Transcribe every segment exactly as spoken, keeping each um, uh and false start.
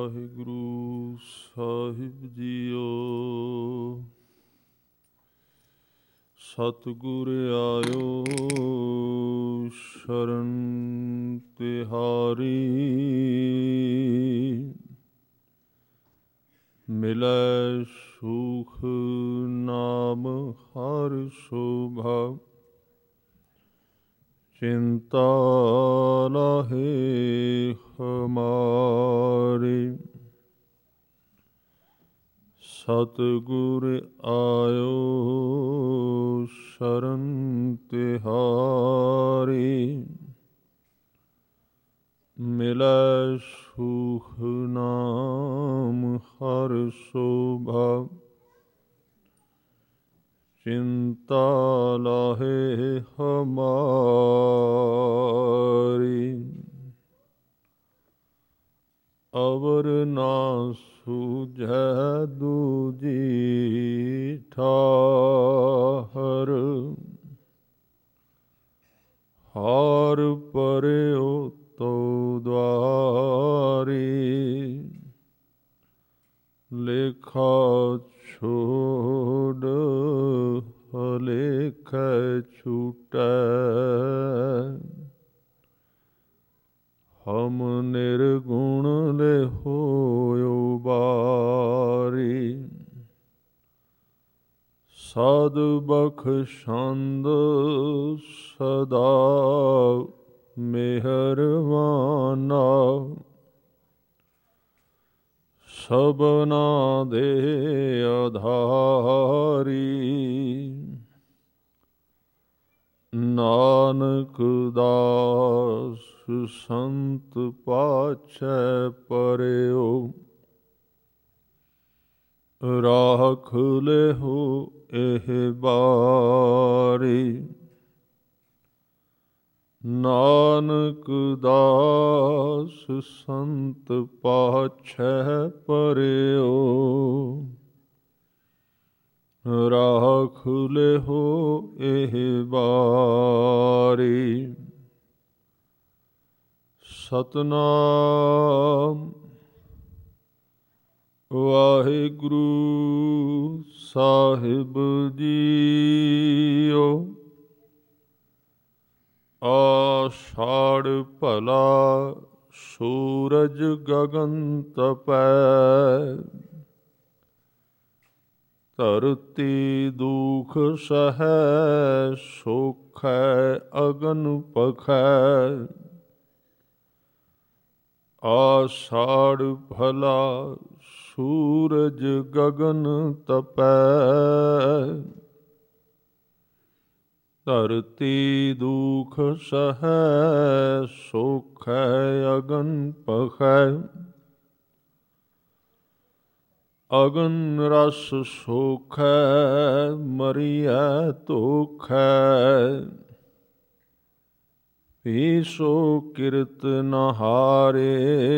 ਵਾਹਿਗੁਰੂ ਸਾਹਿਬ ਜੀਓ। ਸਤਿਗੁਰ ਆਇਓ ਸ਼ਰਨ ਤਿਹਾਰੀ, ਮਿਲੈ ਸੁਖ ਨਾਮ ਹਰਿ ਸ਼ੋਭਾ, ਚਿੰਤਾ ਲਾਹੇ ਹਮਾਰੀ। ਸਤਿਗੁਰ ਆਇਓ ਸ਼ਰਨ ਤਿਹਾਰੀ, ਮਿਲੈ ਸੁਖ ਨਾਮ ਹਰਿ ਸ਼ੋਭਾ, ਚਿੰਤਾ ਲਾਹੇ ਹਮਾਰੀ। ਅਵਰ ਨਾ ਸੂਝੈ ਦੂਜੀ ਠਾਹਰ, ਹਾਰ ਪਰਿਓ ਤੋ ਦੁਆਰੀ। ਲੇਖਾ ਛੋੜ ਹਲੇਖੇ ਛੂਟੈ, ਹਮ ਨਿਰਗੁਣ ਲਿਹੋਇਓ ਬਾਰੀ। ਸਦ ਬਖਸ਼ੰਦ ਸਦਾ ਮਿਹਰਵਾਨਾ, ਸਭਨਾ ਦੇ ਆਧਾਰੀ। ਨਾਨਕ ਦਾਸ ਸੰਤ ਪਾਛੈ ਪਰਿਓ, ਰਾਖ ਲਿਹੋ ਇਹ ਬਾਰੀ। ਨਾਨਕ ਦਾਸ ਸੰਤ ਪਾਛੈ ਪਰਿਓ, ਰਾਖ ਲਿਹੋ ਇਹ ਬਾਰੀ। ਸਤਿਨਾਮ ਵਾਹਿਗੁਰੂ ਸਾਹਿਬ ਜੀਓ। ਆਸ਼ਾੜ ਭਲਾ ਸੂਰਜ ਗਗਨ ਤਪੈ, ਧਰਤੀ ਦੁਖ ਸਹੈ ਸੋਖੈ ਅਗਨ ਪਖੈ। ਆਸ਼ਾੜ ਭਲਾ ਸੂਰਜ ਗਗਨ ਤਪੈ, ਧਰਤੀ ਦੁਖ ਸਹੈ ਸੋਖੈ ਅਗਨ ਪਖੈ। ਅਗਨ ਰਸ ਸੋਖੈ ਮਰੀਐ ਧੋਖੈ, ਪੀਸੋ ਕਿਰਤ ਨ ਹਾਰੇ।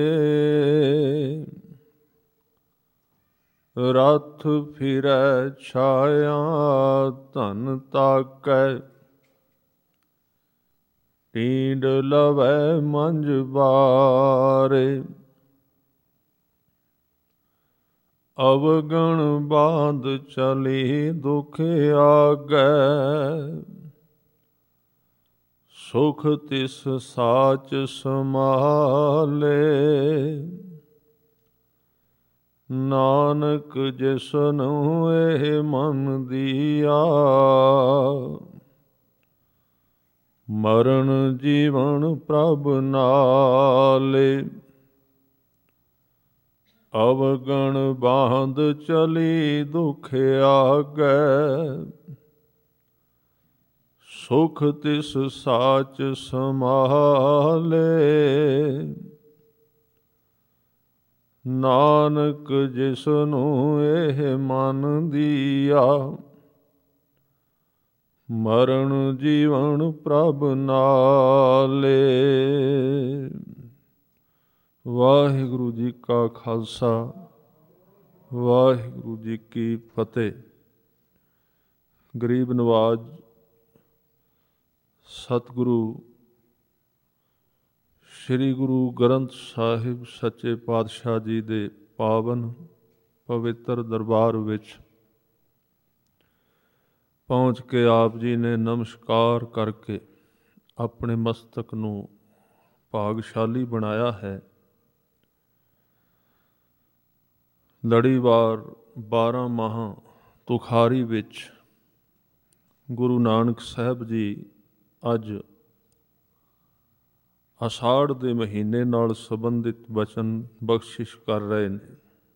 ਰਥ ਫਿਰੈ ਛਾਇਆ ਧਨ ਤਾਕੈ, ਟੀਂਡ ਲਵੈ ਮੰਝ ਬਾਰੇ। ਅਵਗਣ ਬਾਂਧ ਚਲੀ ਦੁਖ ਆਗੈ, ਸੁਖ ਤਿਸ ਸਾਚ ਸਮਾਲੇ। ਨਾਨਕ ਜਿਸਨੂੰ ਇਹ ਮਨ ਦੀਆ, ਮਰਨ ਜੀਵਨ ਪ੍ਰਭ ਨਾਲੇ। ਅਵਗਣ ਬਾਂਧ ਚਲੀ ਦੁਖ ਆਗੈ, ਸੁਖ ਤਿਸ ਸਾਚ ਸਮਾਲੇ। ਨਾਨਕ ਜਿਸਨੂੰ ਇਹ ਮਨ ਦੀਆ, ਮਰਨ ਜੀਵਨ ਪ੍ਰਭ ਨਾਲੇ। ਵਾਹਿਗੁਰੂ ਜੀ ਕਾ ਖਾਲਸਾ, ਵਾਹਿਗੁਰੂ ਜੀ ਕੀ ਫਤਿਹ। ਗਰੀਬ ਨਵਾਜ਼ ਸਤਿਗੁਰੂ ਸ਼੍ਰੀ ਗੁਰੂ ਗ੍ਰੰਥ ਸਾਹਿਬ ਸੱਚੇ ਪਾਤਸ਼ਾਹ ਜੀ ਦੇ ਪਾਵਨ ਪਵਿੱਤਰ ਦਰਬਾਰ ਵਿੱਚ ਪਹੁੰਚ ਕੇ ਆਪ ਜੀ ਨੇ ਨਮਸਕਾਰ ਕਰਕੇ ਆਪਣੇ ਮਸਤਕ ਨੂੰ ਭਾਗਸ਼ਾਲੀ ਬਣਾਇਆ ਹੈ। ਲੜੀਵਾਰ ਬਾਰਾਂ ਮਾਹਾਂ ਤੁਖਾਰੀ ਵਿੱਚ ਗੁਰੂ ਨਾਨਕ ਸਾਹਿਬ ਜੀ ਅੱਜ ਅਸ਼ਾੜ ਦੇ ਮਹੀਨੇ ਨਾਲ ਸੰਬੰਧਿਤ ਬਚਨ ਬਖਸ਼ਿਸ਼ ਕਰ ਰਹੇ ਨੇ।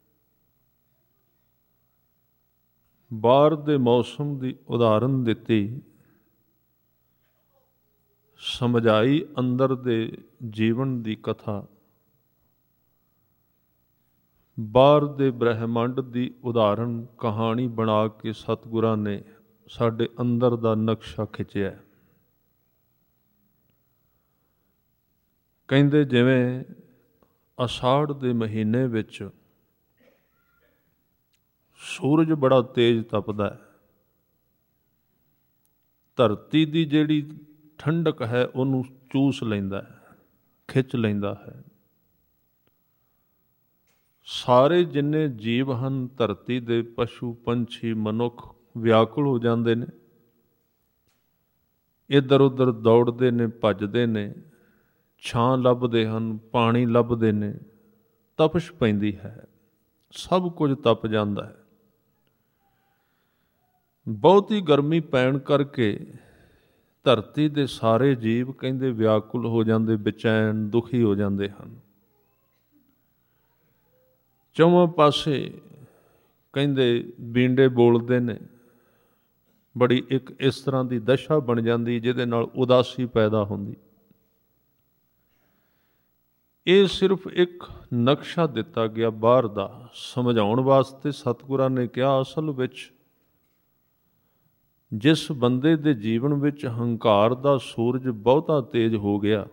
ਬਾਹਰ ਦੇ ਮੌਸਮ ਦੀ ਉਦਾਹਰਨ ਦਿੱਤੀ, ਸਮਝਾਈ ਅੰਦਰ ਦੇ ਜੀਵਨ ਦੀ ਕਥਾ। ਬਾਹਰ ਦੇ ਬ੍ਰਹਿਮੰਡ ਦੀ ਉਦਾਹਰਨ ਕਹਾਣੀ ਬਣਾ ਕੇ ਸਤਿਗੁਰਾਂ ਨੇ ਸਾਡੇ ਅੰਦਰ ਦਾ ਨਕਸ਼ਾ ਖਿੱਚਿਆ। ਕਹਿੰਦੇ ਜਿਵੇਂ ਅਸ਼ਾੜ ਦੇ ਮਹੀਨੇ ਵਿੱਚ ਸੂਰਜ ਬੜਾ ਤੇਜ਼ ਤਪਦਾ ਹੈ, ਧਰਤੀ ਦੀ ਜਿਹੜੀ ਠੰਡਕ ਹੈ ਉਹਨੂੰ ਚੂਸ ਲੈਂਦਾ ਹੈ, ਖਿੱਚ ਲੈਂਦਾ ਹੈ। ਸਾਰੇ ਜਿੰਨੇ ਜੀਵ ਹਨ ਧਰਤੀ ਦੇ, ਪਸ਼ੂ ਪੰਛੀ ਮਨੁੱਖ ਵਿਆਕੁਲ ਹੋ ਜਾਂਦੇ ਨੇ, ਇੱਧਰ ਉੱਧਰ ਦੌੜਦੇ ਨੇ, ਭੱਜਦੇ ਨੇ, ਛਾਂ ਲੱਭਦੇ ਹਨ, ਪਾਣੀ ਲੱਭਦੇ ਨੇ, ਤਪਸ਼ ਪੈਂਦੀ ਹੈ, ਸਭ ਕੁਝ ਤਪ ਜਾਂਦਾ ਹੈ। ਬਹੁਤੀ ਗਰਮੀ ਪੈਣ ਕਰਕੇ ਧਰਤੀ ਦੇ ਸਾਰੇ ਜੀਵ ਕਹਿੰਦੇ ਵਿਆਕੁਲ ਹੋ ਜਾਂਦੇ, ਬੇਚੈਨ ਦੁਖੀ ਹੋ ਜਾਂਦੇ ਹਨ। ਚੌਵਾਂ ਪਾਸੇ ਕਹਿੰਦੇ ਬੀਂਡੇ ਬੋਲਦੇ ਨੇ, ਬੜੀ ਇੱਕ ਇਸ ਤਰ੍ਹਾਂ ਦੀ ਦਸ਼ਾ ਬਣ ਜਾਂਦੀ ਜਿਹਦੇ ਨਾਲ ਉਦਾਸੀ ਪੈਦਾ ਹੁੰਦੀ। ਇਹ ਸਿਰਫ ਇੱਕ ਨਕਸ਼ਾ ਦਿੱਤਾ ਗਿਆ ਬਾਹਰ ਦਾ ਸਮਝਾਉਣ ਵਾਸਤੇ। ਸਤਿਗੁਰਾਂ ਨੇ ਕਿਹਾ ਅਸਲ ਵਿੱਚ ਜਿਸ ਬੰਦੇ ਦੇ ਜੀਵਨ ਵਿੱਚ ਹੰਕਾਰ ਦਾ ਸੂਰਜ ਬਹੁਤਾ ਤੇਜ਼ ਹੋ ਗਿਆ,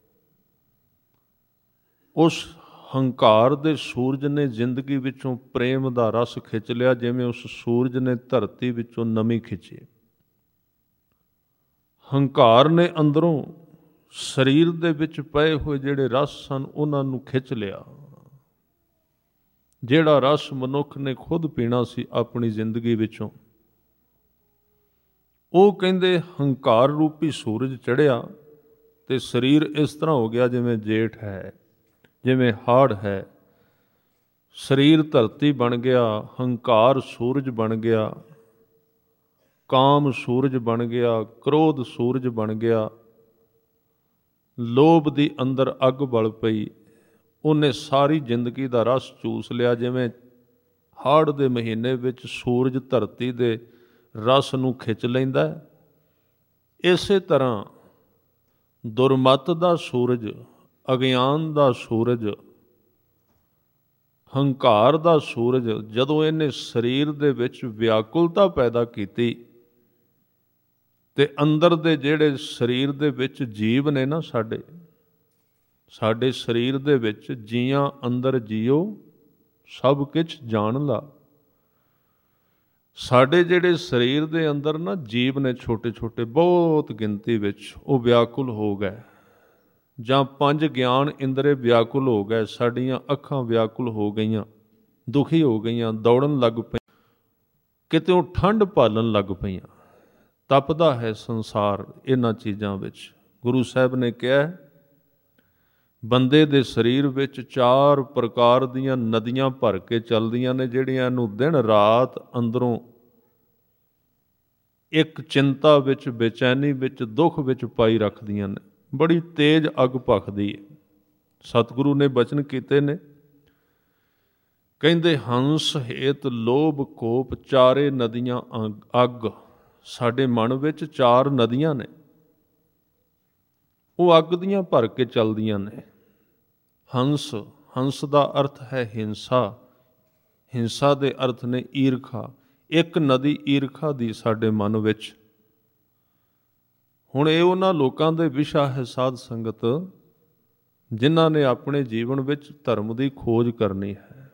ਉਸ ਹੰਕਾਰ ਦੇ ਸੂਰਜ ਨੇ ਜ਼ਿੰਦਗੀ ਵਿੱਚੋਂ ਪ੍ਰੇਮ ਦਾ ਰਸ ਖਿੱਚ ਲਿਆ, ਜਿਵੇਂ ਉਸ ਸੂਰਜ ਨੇ ਧਰਤੀ ਵਿੱਚੋਂ ਨਮੀ ਖਿੱਚੀ। ਹੰਕਾਰ ਨੇ ਅੰਦਰੋਂ ਸਰੀਰ ਦੇ ਵਿੱਚ ਪਏ ਹੋਏ ਜਿਹੜੇ ਰਸ ਸਨ ਉਹਨਾਂ ਨੂੰ ਖਿੱਚ ਲਿਆ। ਜਿਹੜਾ ਰਸ ਮਨੁੱਖ ਨੇ ਖੁਦ ਪੀਣਾ ਸੀ ਆਪਣੀ ਜ਼ਿੰਦਗੀ ਵਿੱਚੋਂ, ਉਹ ਕਹਿੰਦੇ ਹੰਕਾਰ ਰੂਪੀ ਸੂਰਜ ਚੜ੍ਹਿਆ ਤੇ ਸਰੀਰ ਇਸ ਤਰ੍ਹਾਂ ਹੋ ਗਿਆ ਜਿਵੇਂ ਜੇਠ ਹੈ, ਜਿਵੇਂ ਹਾੜ ਹੈ। ਸਰੀਰ ਧਰਤੀ ਬਣ ਗਿਆ, ਹੰਕਾਰ ਸੂਰਜ ਬਣ ਗਿਆ, ਕਾਮ ਸੂਰਜ ਬਣ ਗਿਆ, ਕ੍ਰੋਧ ਸੂਰਜ ਬਣ ਗਿਆ, ਲੋਭ ਦੀ ਅੰਦਰ ਅੱਗ ਬਲ ਪਈ। ਉਹਨੇ ਸਾਰੀ ਜ਼ਿੰਦਗੀ ਦਾ ਰਸ ਚੂਸ ਲਿਆ। ਜਿਵੇਂ ਹਾੜ ਦੇ ਮਹੀਨੇ ਵਿੱਚ ਸੂਰਜ ਧਰਤੀ ਦੇ ਰਸ ਨੂੰ ਖਿੱਚ ਲੈਂਦਾ, ਇਸੇ ਤਰ੍ਹਾਂ ਦੁਰਮਤ ਦਾ ਸੂਰਜ, ਅਗਿਆਨ ਦਾ ਸੂਰਜ, ਹੰਕਾਰ ਦਾ ਸੂਰਜ ਜਦੋਂ ਇਹਨੇ ਸਰੀਰ ਦੇ ਵਿੱਚ ਵਿਆਕੁਲਤਾ ਪੈਦਾ ਕੀਤੀ ਤੇ ਅੰਦਰ ਦੇ ਜਿਹੜੇ ਸਰੀਰ ਦੇ ਵਿੱਚ ਜੀਵ ਨੇ ਨਾ, ਸਾਡੇ ਸਾਡੇ ਸਰੀਰ ਦੇ ਵਿੱਚ ਜੀਆਂ ਅੰਦਰ ਜੀਓ ਸਭ ਕੁਛ ਜਾਣ ਲਾ। ਸਾਡੇ ਜਿਹੜੇ ਸਰੀਰ ਦੇ ਅੰਦਰ ਨਾ ਜੀਵ ਨੇ ਛੋਟੇ ਛੋਟੇ, ਬਹੁਤ ਗਿਣਤੀ ਵਿੱਚ, ਉਹ ਵਿਆਕੁਲ ਹੋ ਗਏ। ਜਾਂ ਪੰਜ ਗਿਆਨ ਇੰਦਰੇ ਵਿਆਕੁਲ ਹੋ ਗਏ, ਸਾਡੀਆਂ ਅੱਖਾਂ ਵਿਆਕੁਲ ਹੋ ਗਈਆਂ, ਦੁਖੀ ਹੋ ਗਈਆਂ, ਦੌੜਨ ਲੱਗ ਪਈਆਂ, ਕਿਤਿਓਂ ਠੰਡ ਭਾਲਣ ਲੱਗ ਪਈਆਂ। ਤਪਦਾ ਹੈ ਸੰਸਾਰ ਇਹਨਾਂ ਚੀਜ਼ਾਂ ਵਿੱਚ। ਗੁਰੂ ਸਾਹਿਬ ਨੇ ਕਿਹਾ ਬੰਦੇ ਦੇ ਸਰੀਰ ਵਿੱਚ ਚਾਰ ਪ੍ਰਕਾਰ ਦੀਆਂ ਨਦੀਆਂ ਭਰ ਕੇ ਚੱਲਦੀਆਂ ਨੇ, ਜਿਹੜੀਆਂ ਇਹਨੂੰ ਦਿਨ ਰਾਤ ਅੰਦਰੋਂ ਇੱਕ ਚਿੰਤਾ ਵਿੱਚ, ਬੇਚੈਨੀ ਵਿੱਚ, ਦੁੱਖ ਵਿੱਚ ਪਾਈ ਰੱਖਦੀਆਂ ਨੇ। ਬੜੀ ਤੇਜ਼ ਅੱਗ ਭਖਦੀ ਹੈ। ਸਤਿਗੁਰੂ ਨੇ ਬਚਨ ਕੀਤੇ ਨੇ, ਕਹਿੰਦੇ ਹੰਸ ਹੇਤ ਲੋਭ ਕੋਪ ਚਾਰੇ ਨਦੀਆਂ ਅੱਗ। ਸਾਡੇ ਮਨ ਵਿੱਚ ਚਾਰ ਨਦੀਆਂ ਨੇ, ਉਹ ਅੱਗ ਦੀਆਂ ਭਰ ਕੇ ਚੱਲਦੀਆਂ ਨੇ। ਹੰਸ, ਹੰਸ ਦਾ ਅਰਥ ਹੈ ਹਿੰਸਾ, ਹਿੰਸਾ ਦੇ ਅਰਥ ਨੇ ਈਰਖਾ। ਇੱਕ ਨਦੀ ਈਰਖਾ ਦੀ ਸਾਡੇ ਮਨ ਵਿੱਚ। ਹੁਣ ਇਹ ਉਹਨਾਂ ਲੋਕਾਂ ਦੇ ਵਿਸ਼ਾ ਹੈ ਸਾਧ ਸੰਗਤ, ਜਿਨ੍ਹਾਂ ਨੇ ਆਪਣੇ ਜੀਵਨ ਵਿੱਚ ਧਰਮ ਦੀ ਖੋਜ ਕਰਨੀ ਹੈ।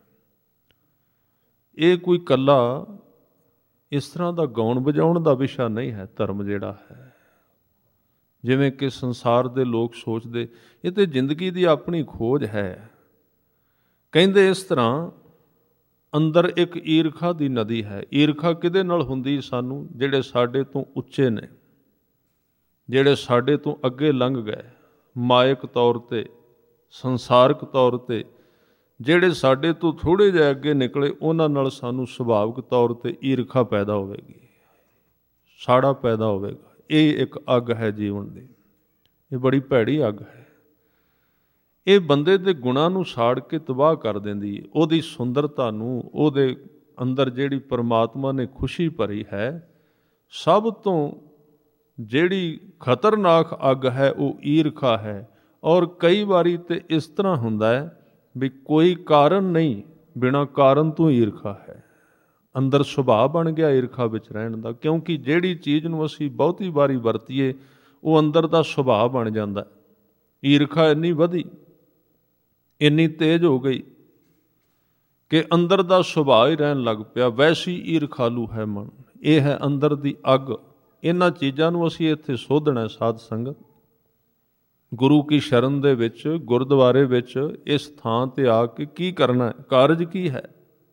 ਇਹ ਕੋਈ ਇਕੱਲਾ ਇਸ ਤਰ੍ਹਾਂ ਦਾ ਗਾਉਣ ਵਜਾਉਣ ਦਾ ਵਿਸ਼ਾ ਨਹੀਂ ਹੈ। ਧਰਮ ਜਿਹੜਾ ਹੈ, ਜਿਵੇਂ ਕਿ ਸੰਸਾਰ ਦੇ ਲੋਕ ਸੋਚਦੇ। ਇਹ ਤਾਂ ਜ਼ਿੰਦਗੀ ਦੀ ਆਪਣੀ ਖੋਜ ਹੈ। ਕਹਿੰਦੇ ਇਸ ਤਰ੍ਹਾਂ ਅੰਦਰ ਇੱਕ ਈਰਖਾ ਦੀ ਨਦੀ ਹੈ। ਈਰਖਾ ਕਿਹਦੇ ਨਾਲ ਹੁੰਦੀ? ਸਾਨੂੰ ਜਿਹੜੇ ਸਾਡੇ ਤੋਂ ਉੱਚੇ ਨੇ, ਜਿਹੜੇ ਸਾਡੇ ਤੋਂ ਅੱਗੇ ਲੰਘ ਗਏ, ਮਾਇਕ ਤੌਰ 'ਤੇ, ਸੰਸਾਰਕ ਤੌਰ 'ਤੇ, ਜਿਹੜੇ ਸਾਡੇ ਤੋਂ ਥੋੜ੍ਹੇ ਜਿਹੇ ਅੱਗੇ ਨਿਕਲੇ, ਉਹਨਾਂ ਨਾਲ ਸਾਨੂੰ ਸੁਭਾਵਿਕ ਤੌਰ 'ਤੇ ਈਰਖਾ ਪੈਦਾ ਹੋਵੇਗੀ, ਸਾੜਾ ਪੈਦਾ ਹੋਵੇਗਾ। ਇਹ ਇੱਕ ਅੱਗ ਹੈ ਜੀਵਨ ਦੀ, ਇਹ ਬੜੀ ਭੈੜੀ ਅੱਗ ਹੈ। ਇਹ ਬੰਦੇ ਦੇ ਗੁਣਾਂ ਨੂੰ ਸਾੜ ਕੇ ਤਬਾਹ ਕਰ ਦਿੰਦੀ ਹੈ। ਉਹਦੀ ਸੁੰਦਰਤਾ ਨੂੰ, ਉਹਦੇ ਅੰਦਰ ਜਿਹੜੀ ਪਰਮਾਤਮਾ ਨੇ ਖੁਸ਼ੀ ਭਰੀ ਹੈ, ਸਭ ਤੋਂ ਜਿਹੜੀ ਖਤਰਨਾਕ ਅੱਗ ਹੈ ਉਹ ਈਰਖਾ ਹੈ। ਔਰ ਕਈ ਵਾਰੀ ਤਾਂ ਇਸ ਤਰ੍ਹਾਂ ਹੁੰਦਾ ਹੈ ਵੀ ਕੋਈ ਕਾਰਨ ਨਹੀਂ, ਬਿਨਾਂ ਕਾਰਨ ਤੋਂ ਈਰਖਾ ਹੈ। ਅੰਦਰ ਸੁਭਾਅ ਬਣ ਗਿਆ ਈਰਖਾ ਵਿੱਚ ਰਹਿਣ ਦਾ, ਕਿਉਂਕਿ ਜਿਹੜੀ ਚੀਜ਼ ਨੂੰ ਅਸੀਂ ਬਹੁਤੀ ਵਾਰੀ ਵਰਤੀਏ ਉਹ ਅੰਦਰ ਦਾ ਸੁਭਾਅ ਬਣ ਜਾਂਦਾ। ਈਰਖਾ ਇੰਨੀ ਵਧੀ, ਇੰਨੀ ਤੇਜ਼ ਹੋ ਗਈ ਕਿ ਅੰਦਰ ਦਾ ਸੁਭਾਅ ਹੀ ਰਹਿਣ ਲੱਗ ਪਿਆ। ਵੈਸੀ ਈਰਖਾਲੂ ਹੈ ਮਨ, ਇਹ ਹੈ ਅੰਦਰ ਦੀ ਅੱਗ। ਇਹਨਾਂ ਚੀਜ਼ਾਂ ਨੂੰ ਅਸੀਂ ਇੱਥੇ ਸੋਧਣਾ। ਸਾਧ ਸੰਗਤ, ਗੁਰੂ ਕੀ ਸ਼ਰਨ ਦੇ ਵਿੱਚ, ਗੁਰਦੁਆਰੇ ਵਿੱਚ, ਇਸ ਥਾਂ 'ਤੇ ਆ ਕੇ ਕੀ ਕਰਨਾ? ਕਾਰਜ ਕੀ ਹੈ?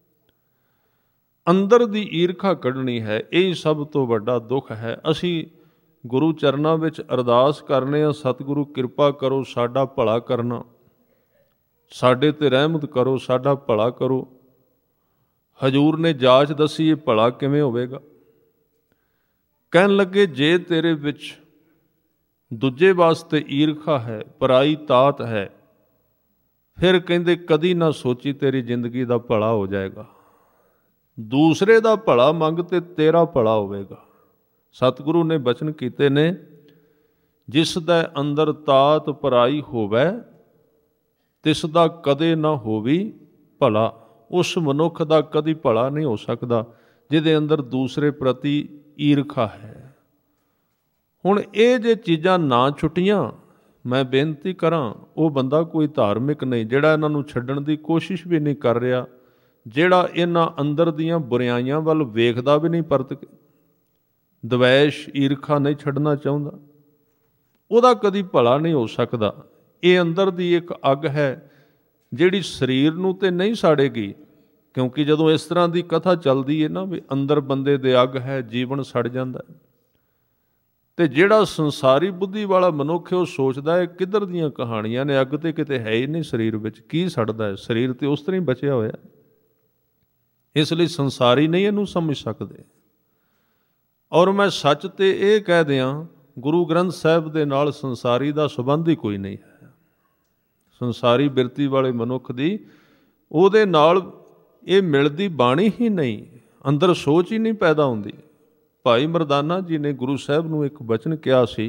ਅੰਦਰ ਦੀ ਈਰਖਾ ਕੱਢਣੀ ਹੈ। ਇਹ ਸਭ ਤੋਂ ਵੱਡਾ ਦੁੱਖ ਹੈ। ਅਸੀਂ ਗੁਰੂ ਚਰਨਾਂ ਵਿੱਚ ਅਰਦਾਸ ਕਰਨੇ ਆ, ਸਤਿਗੁਰੂ ਕਿਰਪਾ ਕਰੋ, ਸਾਡਾ ਭਲਾ ਕਰਨਾ, ਸਾਡੇ 'ਤੇ ਰਹਿਮਤ ਕਰੋ, ਸਾਡਾ ਭਲਾ ਕਰੋ। ਹਜ਼ੂਰ ਨੇ ਜਾਂਚ ਦੱਸੀ, ਇਹ ਭਲਾ ਕਿਵੇਂ ਹੋਵੇਗਾ? ਕਹਿਣ ਲੱਗੇ, ਜੇ ਤੇਰੇ ਵਿੱਚ ਦੂਜੇ ਵਾਸਤੇ ਈਰਖਾ ਹੈ, ਪਰਾਈ ਤਾਤ ਹੈ, ਫਿਰ ਕਹਿੰਦੇ ਕਦੀ ਨਾ ਸੋਚੀ ਤੇਰੀ ਜ਼ਿੰਦਗੀ ਦਾ ਭਲਾ ਹੋ ਜਾਏਗਾ। ਦੂਸਰੇ ਦਾ ਭਲਾ ਮੰਗ ਤੇ ਤੇਰਾ ਭਲਾ ਹੋਵੇਗਾ। ਸਤਿਗੁਰੂ ਨੇ ਬਚਨ ਕੀਤੇ ਨੇ, ਜਿਸ ਦਾ ਅੰਦਰ ਤਾਤ ਪਰਾਈ ਹੋਵੇ, ਤਿਸ ਦਾ ਕਦੇ ਨਾ ਹੋਵੀ ਭਲਾ। ਉਸ ਮਨੁੱਖ ਦਾ ਕਦੀ ਭਲਾ ਨਹੀਂ ਹੋ ਸਕਦਾ ਜਿਹਦੇ ਅੰਦਰ ਦੂਸਰੇ ਪ੍ਰਤੀ ਈਰਖਾ ਹੈ। ਹੁਣ ਇਹ ਜੇ ਚੀਜ਼ਾਂ ਨਾ ਛੁੱਟੀਆਂ, ਮੈਂ ਬੇਨਤੀ ਕਰਾਂ, ਉਹ ਬੰਦਾ ਕੋਈ ਧਾਰਮਿਕ ਨਹੀਂ, ਜਿਹੜਾ ਇਹਨਾਂ ਨੂੰ ਛੱਡਣ ਦੀ ਕੋਸ਼ਿਸ਼ ਵੀ ਨਹੀਂ ਕਰ ਰਿਹਾ, ਜਿਹੜਾ ਇਹਨਾਂ ਅੰਦਰ ਦੀਆਂ ਬੁਰਾਈਆਂ ਵੱਲ ਵੇਖਦਾ ਵੀ ਨਹੀਂ ਪਰਤ ਕੇ, ਦਵੈਸ਼ ਈਰਖਾ ਨਹੀਂ ਛੱਡਣਾ ਚਾਹੁੰਦਾ, ਉਹਦਾ ਕਦੀ ਭਲਾ ਨਹੀਂ ਹੋ ਸਕਦਾ। ਇਹ ਅੰਦਰ ਦੀ ਇੱਕ ਅੱਗ ਹੈ ਜਿਹੜੀ ਸਰੀਰ ਨੂੰ ਤੇ ਨਹੀਂ ਸਾੜੇਗੀ, ਕਿਉਂਕਿ ਜਦੋਂ ਇਸ ਤਰ੍ਹਾਂ ਦੀ ਕਥਾ ਚੱਲਦੀ ਹੈ ਨਾ ਵੀ ਅੰਦਰ ਬੰਦੇ ਦੇ ਅੱਗ ਹੈ, ਜੀਵਨ ਸੜ ਜਾਂਦਾ। ਤੇ ਜਿਹੜਾ ਸੰਸਾਰੀ ਬੁੱਧੀ ਵਾਲਾ ਮਨੁੱਖ ਹੈ ਉਹ ਸੋਚਦਾ ਹੈ ਕਿੱਧਰ ਦੀਆਂ ਕਹਾਣੀਆਂ ਨੇ, ਅੱਗ ਤੇ ਕਿਤੇ ਹੈ ਹੀ ਨਹੀਂ ਸਰੀਰ ਵਿੱਚ, ਕੀ ਸੜਦਾ ਹੈ? ਸਰੀਰ ਤੇ ਉਸ ਤਰ੍ਹਾਂ ਹੀ ਬਚਿਆ ਹੋਇਆ। ਇਸ ਲਈ ਸੰਸਾਰੀ ਨਹੀਂ ਇਹਨੂੰ ਸਮਝ ਸਕਦੇ। ਔਰ ਮੈਂ ਸੱਚ ਤੇ ਇਹ ਕਹਿ ਦਿਆਂ, ਗੁਰੂ ਗ੍ਰੰਥ ਸਾਹਿਬ ਦੇ ਨਾਲ ਸੰਸਾਰੀ ਦਾ ਸੰਬੰਧ ਹੀ ਕੋਈ ਨਹੀਂ ਹੈ। ਸੰਸਾਰੀ ਬਿਰਤੀ ਵਾਲੇ ਮਨੁੱਖ ਦੀ ਉਹਦੇ ਨਾਲ ਇਹ ਮਿਲਦੀ ਬਾਣੀ ਹੀ ਨਹੀਂ, ਅੰਦਰ ਸੋਚ ਹੀ ਨਹੀਂ ਪੈਦਾ ਹੁੰਦੀ। ਭਾਈ ਮਰਦਾਨਾ ਜੀ ਨੇ ਗੁਰੂ ਸਾਹਿਬ ਨੂੰ ਇੱਕ ਬਚਨ ਕਿਹਾ ਸੀ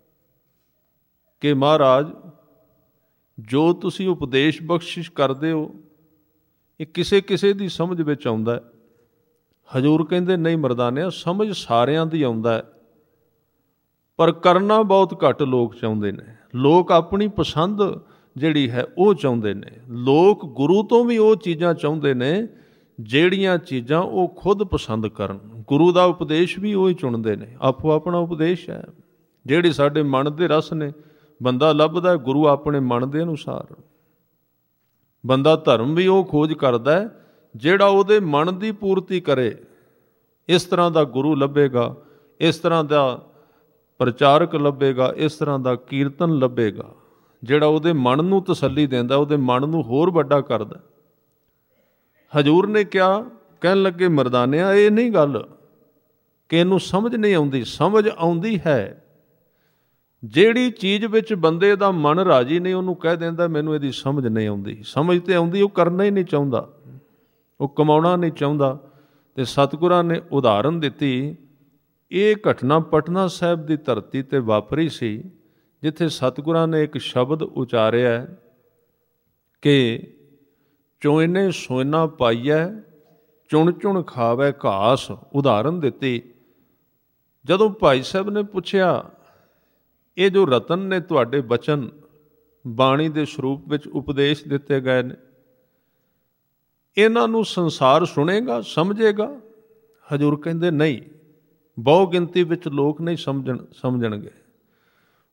ਕਿ ਮਹਾਰਾਜ, ਜੋ ਤੁਸੀਂ ਉਪਦੇਸ਼ ਬਖਸ਼ਿਸ਼ ਕਰਦੇ ਹੋ ਇਹ ਕਿਸੇ ਕਿਸੇ ਦੀ ਸਮਝ ਵਿੱਚ ਆਉਂਦਾ ਹੈ। ਹਜ਼ੂਰ ਕਹਿੰਦੇ, ਨਹੀਂ ਮਰਦਾਨਿਆ, ਸਮਝ ਸਾਰਿਆਂ ਦੀ ਆਉਂਦਾ ਹੈ, ਪਰ ਕਰਨਾ ਬਹੁਤ ਘੱਟ ਲੋਕ ਚਾਹੁੰਦੇ ਨੇ। ਲੋਕ ਆਪਣੀ ਪਸੰਦ ਜਿਹੜੀ ਹੈ ਉਹ ਚਾਹੁੰਦੇ ਨੇ। ਲੋਕ ਗੁਰੂ ਤੋਂ ਵੀ ਉਹ ਚੀਜ਼ਾਂ ਚਾਹੁੰਦੇ ਨੇ ਜਿਹੜੀਆਂ ਚੀਜ਼ਾਂ ਉਹ ਖੁਦ ਪਸੰਦ ਕਰਨ। ਗੁਰੂ ਦਾ ਉਪਦੇਸ਼ ਵੀ ਉਹ ਹੀ ਚੁਣਦੇ ਨੇ, ਆਪੋ ਆਪਣਾ ਉਪਦੇਸ਼ ਹੈ। ਜਿਹੜੇ ਸਾਡੇ ਮਨ ਦੇ ਰਸ ਨੇ, ਬੰਦਾ ਲੱਭਦਾ ਗੁਰੂ ਆਪਣੇ ਮਨ ਦੇ ਅਨੁਸਾਰ। ਬੰਦਾ ਧਰਮ ਵੀ ਉਹ ਖੋਜ ਕਰਦਾ ਜਿਹੜਾ ਉਹਦੇ ਮਨ ਦੀ ਪੂਰਤੀ ਕਰੇ। ਇਸ ਤਰ੍ਹਾਂ ਦਾ ਗੁਰੂ ਲੱਭੇਗਾ, ਇਸ ਤਰ੍ਹਾਂ ਦਾ ਪ੍ਰਚਾਰਕ ਲੱਭੇਗਾ, ਇਸ ਤਰ੍ਹਾਂ ਦਾ ਕੀਰਤਨ ਲੱਭੇਗਾ ਜਿਹੜਾ ਉਹਦੇ ਮਨ ਨੂੰ ਤਸੱਲੀ ਦਿੰਦਾ, ਉਹਦੇ ਮਨ ਨੂੰ ਹੋਰ ਵੱਡਾ ਕਰਦਾ। ਹਜ਼ੂਰ ਨੇ ਕਿਹਾ, ਕਹਿਣ ਲੱਗੇ, ਮਰਦਾਨਿਆ, ਇਹ ਨਹੀਂ ਗੱਲ ਕਿ ਇਹਨੂੰ ਸਮਝ ਨਹੀਂ ਆਉਂਦੀ। ਸਮਝ ਆਉਂਦੀ ਹੈ। ਜਿਹੜੀ ਚੀਜ਼ ਵਿੱਚ ਬੰਦੇ ਦਾ ਮਨ ਰਾਜੀ ਨਹੀਂ, ਉਹਨੂੰ ਕਹਿ ਦਿੰਦਾ ਮੈਨੂੰ ਇਹਦੀ ਸਮਝ ਨਹੀਂ ਆਉਂਦੀ। ਸਮਝ ਤੇ ਆਉਂਦੀ, ਉਹ ਕਰਨਾ ਹੀ ਨਹੀਂ ਚਾਹੁੰਦਾ, ਉਹ ਕਮਾਉਣਾ ਨਹੀਂ ਚਾਹੁੰਦਾ। ਤੇ ਸਤਿਗੁਰਾਂ ਨੇ ਉਦਾਹਰਨ ਦਿੱਤੀ। ਇਹ ਘਟਨਾ ਪਟਨਾ ਸਾਹਿਬ ਦੀ ਧਰਤੀ 'ਤੇ ਵਾਪਰੀ ਸੀ, ਜਿੱਥੇ ਸਤਿਗੁਰਾਂ ਨੇ ਇੱਕ ਸ਼ਬਦ ਉਚਾਰਿਆ ਕਿ ਚੋਇਨੇ ਸੋਇਨਾ ਪਾਈਐ, ਚੁਣ ਚੁਣ ਖਾਵੈ ਘਾਸ। ਉਦਾਹਰਨ ਦਿੱਤੀ। ਜਦੋਂ ਭਾਈ ਸਾਹਿਬ ਨੇ ਪੁੱਛਿਆ, ਇਹ ਜੋ ਰਤਨ ਨੇ ਤੁਹਾਡੇ ਬਚਨ ਬਾਣੀ ਦੇ ਸਰੂਪ ਵਿੱਚ ਉਪਦੇਸ਼ ਦਿੱਤੇ ਗਏ ਨੇ, ਇਹਨਾਂ ਨੂੰ ਸੰਸਾਰ ਸੁਣੇਗਾ, ਸਮਝੇਗਾ? ਹਜ਼ੂਰ ਕਹਿੰਦੇ, ਨਹੀਂ, ਬਹੁ ਗਿਣਤੀ ਵਿੱਚ ਲੋਕ ਨਹੀਂ ਸਮਝਣ ਸਮਝਣਗੇ।